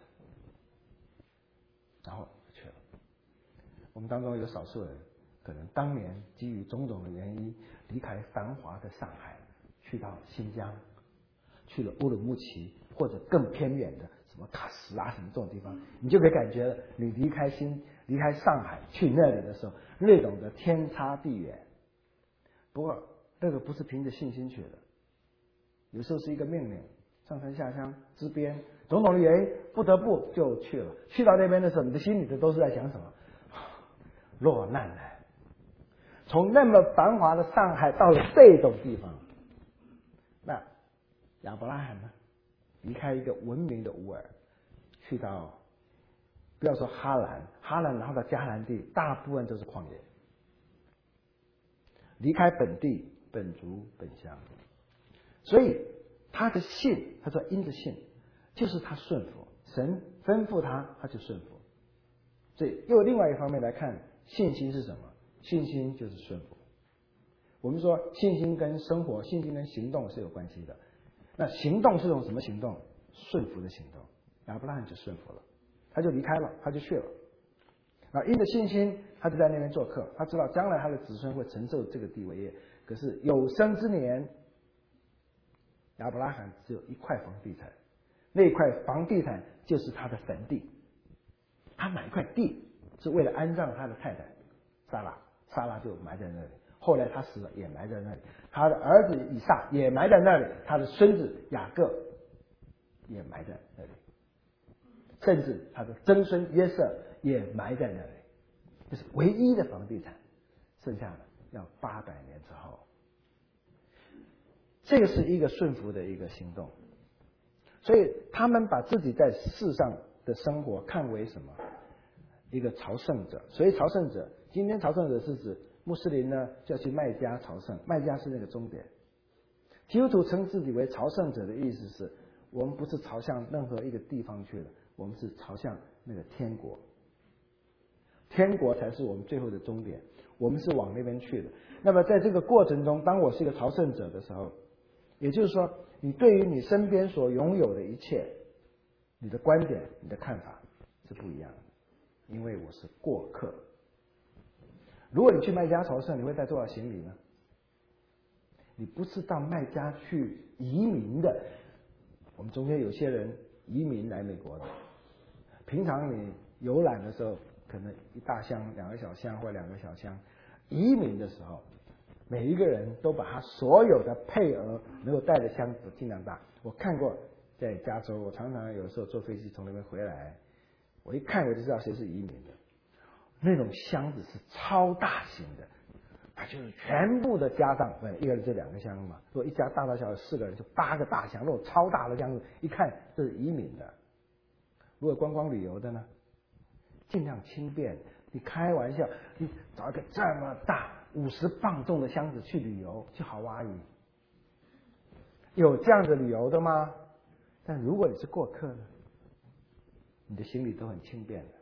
然后去了。我们当中有少数人，可能当年基于种种的原因，离开繁华的上海，去到新疆，去了乌鲁木齐，或者更偏远的什么喀什啊什么这种地方，你就可以感觉你离开新离开上海去那里的时候，那种的天差地远。不过那个不是凭着信心去的，有时候是一个命令，上山下乡支边，种种的原因不得不就去了。去到那边的时候，你的心里头都是在想什么？落难了，从那么繁华的上海到了这种地方。那亚伯拉罕呢？离开一个文明的乌尔，去到不要说哈兰，哈兰然后到迦南地，大部分都是旷野。离开本地本族本乡，所以他的信，他说因着信，就是他顺服神吩咐他，他就顺服。所以又另外一方面来看，信心是什么？信心就是顺服。 我们说信心跟生活、信心跟行动是有关系的。那行动是种什么行动？顺服的行动。亚伯拉罕就顺服了，他就离开了，他就去了。啊，因着信心，他就在那边做客。他知道将来他的子孙会承受这个地为业。可是有生之年，亚伯拉罕只有一块房地产，那一块房地产就是他的坟地。他买一块地是为了安葬他的太太撒拉，撒拉就埋在那里。后来他死了，也埋在那里。他的儿子以撒也埋在那里，他的孙子雅各也埋在那里，甚至他的曾孙约瑟也埋在那里。这是唯一的房地产，剩下的要八百年之后。这个是一个顺服的一个行动，所以他们把自己在世上的生活看为什么？一个朝圣者。所以朝圣者，今天朝圣者是指穆斯林呢就要去麦加朝圣，麦加是那个终点。基督徒称自己为朝圣者的意思是，我们不是朝向任何一个地方去了，我们是朝向那个天国。天国才是我们最后的终点，我们是往那边去的。那么在这个过程中，当我是一个朝圣者的时候，也就是说，你对于你身边所拥有的一切，你的观点、你的看法是不一样的，因为我是过客。如果你去麦加朝圣，你会带多少行李呢？你不是到麦加去移民的。我们中间有些人移民来美国的，平常你游览的时候，可能一大箱、两个小箱或两个小箱。移民的时候，每一个人都把他所有的配额能够带的箱子尽量大。我看过在加州，我常常有时候坐飞机从那边回来，我一看我就知道谁是移民的。那种箱子是超大型的，它就是全部的加上，一个人就两个箱嘛，如果一家大大小小四个人就八个大箱，那种超大的箱子，一看这是移民的。如果观光旅游的呢，尽量轻便。你开玩笑，你找一个这么大五十磅重的箱子去旅游，去夏威夷，有这样的旅游的吗？但如果你是过客呢，你的行李都很轻便的。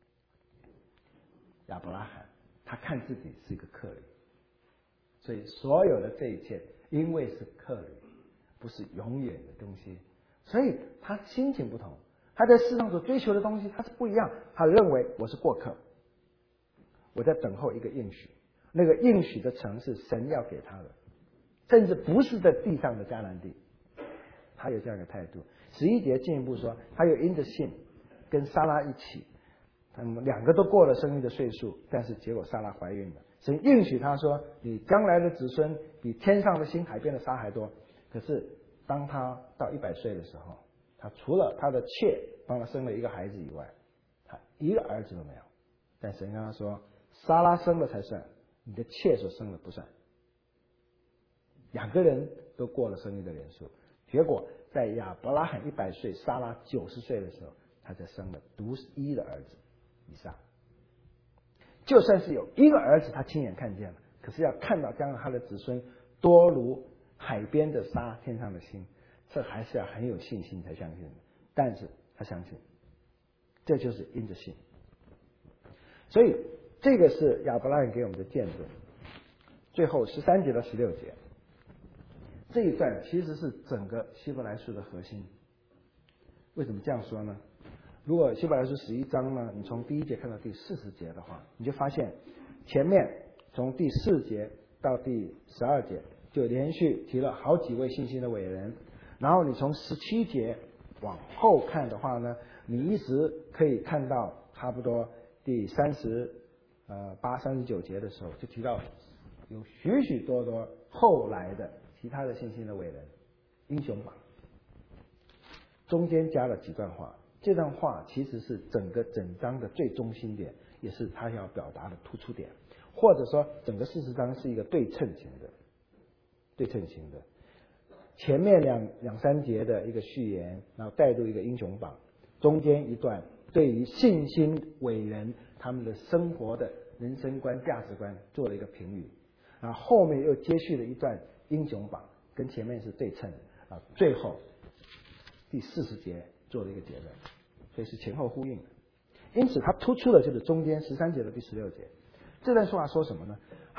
亚伯拉罕他看自己是一个客旅，所以所有的这一切因为是客旅，不是永远的东西，所以他心情不同，他在世上所追求的东西他是不一样。他认为我是过客，我在等候一个应许，那个应许的城是神要给他的，甚至不是在地上的迦南地。他有这样的态度。十一节进一步说，他有因着信跟撒拉一起，他们两个都过了生育的岁数，但是结果撒拉怀孕了。神应许他说，你将来的子孙比天上的星海边的沙还多。可是当他到一百岁的时候，他除了他的妾帮他生了一个孩子以外，他一个儿子都没有。但神跟他说，撒拉生了才算，你的妾所生的不算。两个人都过了生育的年数，结果在亚伯拉罕一百岁，撒拉九十岁的时候，他才生了独一的儿子以撒。就算是有一个儿子他亲眼看见了，可是要看到将来他的子孙多如海边的沙，天上的星，这还是要很有信心才相信的。但是他相信，这就是因着信。所以这个是亚伯拉罕给我们的见证。最后十三节到十六节这一段其实是整个希伯来书的核心。为什么这样说呢？如果希伯来书十一章呢，你从第一节看到第四十节的话，你就发现前面从第四节到第十二节就连续提了好几位信心的伟人，然后你从十七节往后看的话呢，你一直可以看到差不多第三十呃八、三十九节的时候，就提到有许许多多后来的其他的信心的伟人、英雄榜，中间加了几段话。这段话其实是整个整章的最中心点，也是他要表达的突出点，或者说整个四十章是一个对称型的，对称型的。前面两两三节的一个序言，然后带入一个英雄榜，中间一段对于信心伟人他们的生活的人生观、价值观做了一个评语，然后后面又接续了一段英雄榜，跟前面是对称的啊，最后第四十节做了一个结论，所以是前后呼应的。因此它突出的就是中间十三节的第十六节。这段说话说什么呢？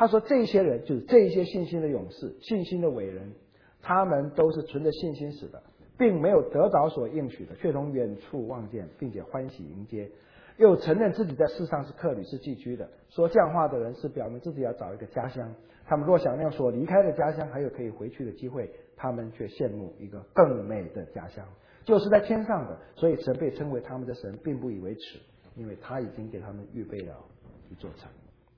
他说这些人就是这一些信心的勇士，信心的伟人，他们都是存着信心死的，并没有得着所应许的，却从远处望见，并且欢喜迎接，又承认自己在世上是客旅是寄居的。说这样话的人是表明自己要找一个家乡，他们若想念所离开的家乡还有可以回去的机会，他们却羡慕一个更美的家乡，就是在天上的。所以神被称为他们的神，并不以为耻，因为他已经给他们预备了一座城。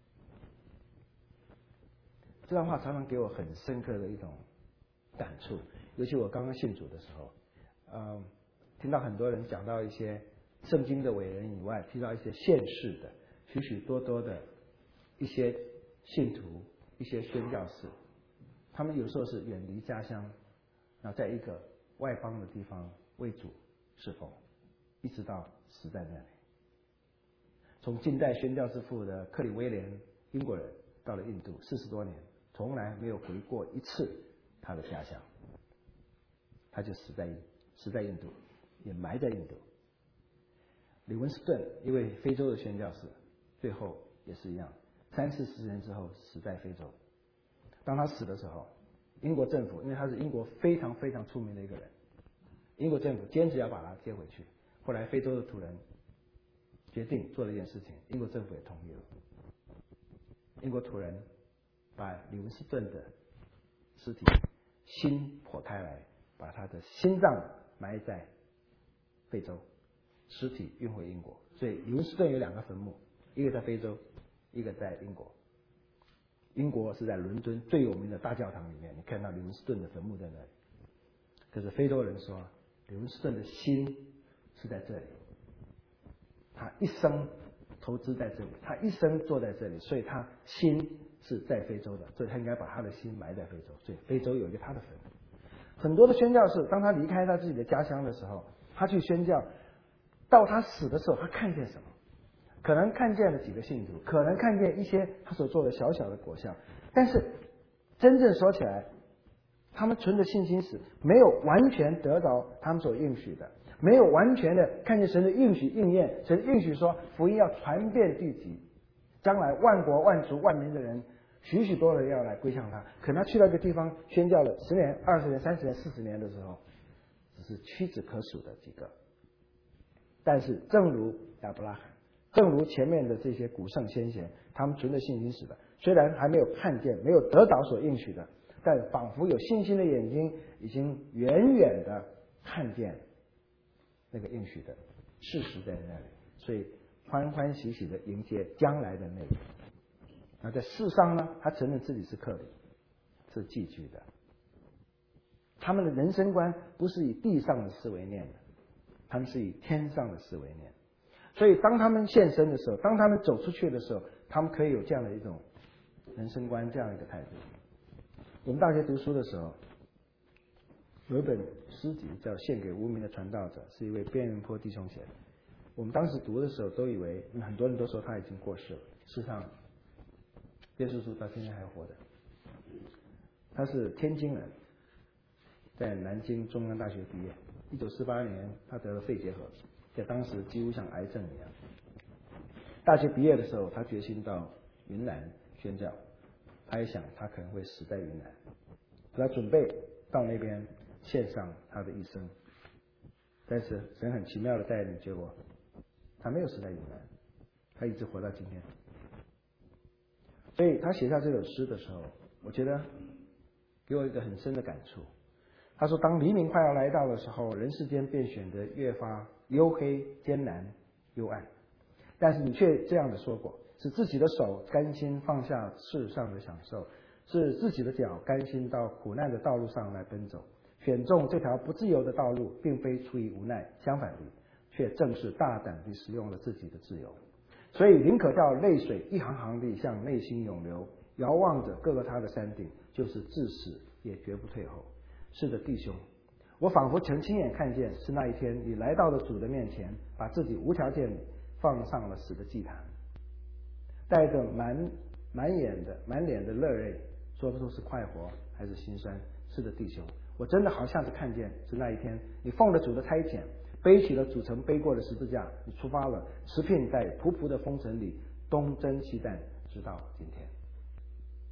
这段话常常给我很深刻的一种感触，尤其我刚刚信主的时候，呃，听到很多人讲到一些圣经的伟人以外，提到一些现世的许许多多的一些信徒、一些宣教士，他们有时候是远离家乡，然后在一个外邦的地方为主侍奉，一直到死在那里。从近代宣教之父的克里威廉，英国人，到了印度四十多年，从来没有回过一次他的家乡，他就死在死在印度，也埋在印度。李文斯顿一位非洲的宣教士，最后也是一样，三四十年之后死在非洲。当他死的时候，英国政府，因为他是英国非常非常出名的一个人，英国政府坚持要把他接回去。后来非洲的土人决定做了一件事情，英国政府也同意了。英国土人把李文斯顿的尸体心剖开来，把他的心脏埋在非洲，尸体运回英国。所以李文斯顿有两个坟墓，一个在非洲，一个在英国。英国是在伦敦最有名的大教堂里面，你看到李文斯顿的坟墓在那里。可是非洲人说，李文斯顿的心是在这里，他一生投资在这里，他一生坐在这里，所以他心是在非洲的，所以他应该把他的心埋在非洲，所以非洲有一个他的坟。很多的宣教士，当他离开他自己的家乡的时候，他去宣教，到他死的时候，他看见什么？可能看见了几个信徒，可能看见一些他所做的小小的果效，但是真正说起来，他们存着信心时，没有完全得着他们所应许的，没有完全的看见神的应许应验。神应许说福音要传遍地极，将来万国万族万民的人，许许多人要来归向他。可能他去到一个地方宣教了十年、二十年、三十年、四十年的时候，只是屈指可数的几个。但是正如亚伯拉罕，正如前面的这些古圣先贤，他们存着信心似的，虽然还没有看见，没有得到所应许的，但仿佛有信心的眼睛已经远远的看见那个应许的事实在那里，所以欢欢喜喜的迎接将来的那个。那在世上呢，他承认自己是客旅，是寄居的。他们的人生观不是以地上的思维念的，他们是以天上的思维念。所以当他们现身的时候，当他们走出去的时候，他们可以有这样的一种人生观，这样一个态度。我们大学读书的时候，有一本诗集叫《献给无名的传道者》，是一位边缘坡弟兄写的。我们当时读的时候都以为，很多人都说他已经过世了，事实上边叔叔到今天还活着。他是天津人，在南京中央大学毕业。一九四八年他得了肺结核，在当时几乎像癌症一样。大学毕业的时候，他决心到云南宣教，他也想他可能会死在云南，他准备到那边献上他的一生。但是神很奇妙的带领，结果他没有死在云南，他一直活到今天。所以他写下这首诗的时候，我觉得给我一个很深的感触。他说，当黎明快要来到的时候，人世间便显得越发黝黑、艰难、幽暗。但是你却这样的说过，是自己的手甘心放下世上的享受，是自己的脚甘心到苦难的道路上来奔走，选中这条不自由的道路，并非出于无奈，相反的，却正是大胆地使用了自己的自由。所以宁可叫泪水一行行地向内心涌流，遥望着各个他的山顶，就是至死也绝不退后。是的，弟兄，我仿佛曾亲眼看见，是那一天你来到了主的面前，把自己无条件地放上了死的祭坛，带着满满眼的满脸的热泪，说不出是快活还是心酸。是的，弟兄，我真的好像是看见，是那一天你奉了主的差遣，背起了主曾背过的十字架，你出发了，驰骋在仆仆的风尘里，东征西战，直到今天。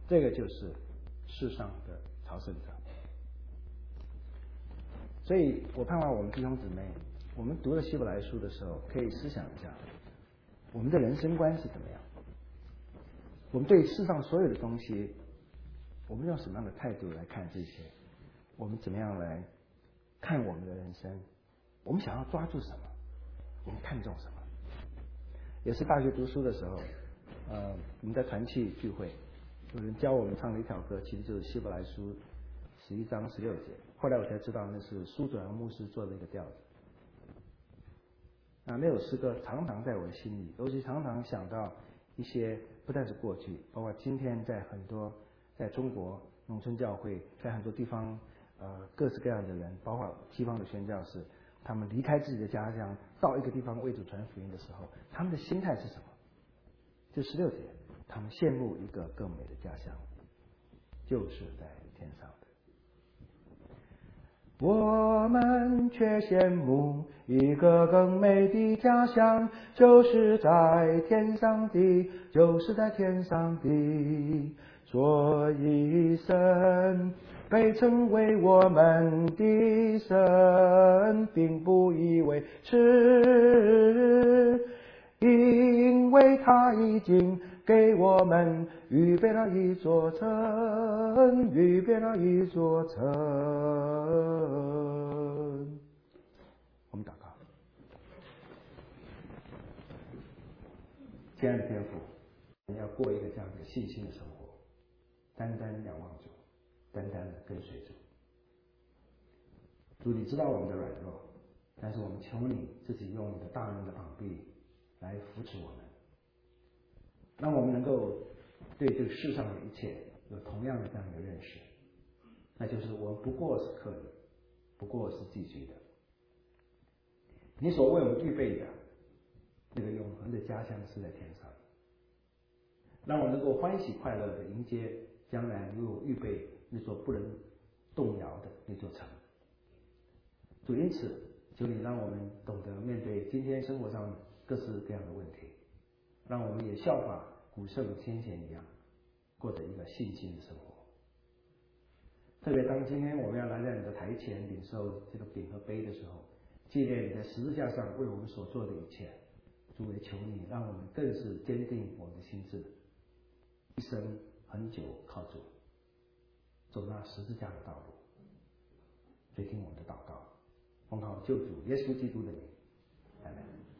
这个就是世上的朝圣者。所以我盼望我们弟兄姊妹，我们读了希伯来书的时候，可以思想一下，我们的人生观是怎么样？我们对世上所有的东西，我们用什么样的态度来看这些？我们怎么样来看我们的人生？我们想要抓住什么？我们看重什么？也是大学读书的时候，呃，我们在团契聚会，有人教我们唱的一条歌，其实就是希伯来书十一章十六节。后来我才知道那是苏准牧师做的一个调子。那那首诗歌常常在我的心里，尤其常常想到一些不但是过去，包括今天在很多在中国农村教会，在很多地方呃各式各样的人，包括西方的宣教士，他们离开自己的家乡，到一个地方为主传福音的时候，他们的心态是什么？就十六节，他们羡慕一个更美的家乡，就是在天上的。我们却羡慕一个更美的家乡，就是在天上的，就是在天上的。所以神被称为我们的神，并不以为耻，因为他已经给我们预备了一座城，预备了一座城。我们祷告。亲爱的天父，我们要过一个这样的信心的生活，单单仰望主，单单的跟随主。主，你知道我们的软弱，但是我们求你自己用你的大能的膀臂来扶持我们，让我们能够对这个世上的一切有同样的这样一个认识，那就是我们不过是客人，不过是寄居的。你所为我们预备的那个永恒的家乡是在天上，让我能够欢喜快乐的迎接将来你为我预备那座不能动摇的那座城。主，因此求你让我们懂得面对今天生活上各式各样的问题，让我们也效法古圣先贤一样，过着一个信心的生活。特别当今天我们要来在你的台前领受这个饼和杯的时候，纪念你在十字架上为我们所做的一切，主，也求你让我们更是坚定我们的心智，一生很久靠主，走那十字架的道路。垂听我们的祷告，奉靠救主耶稣基督的名，阿门。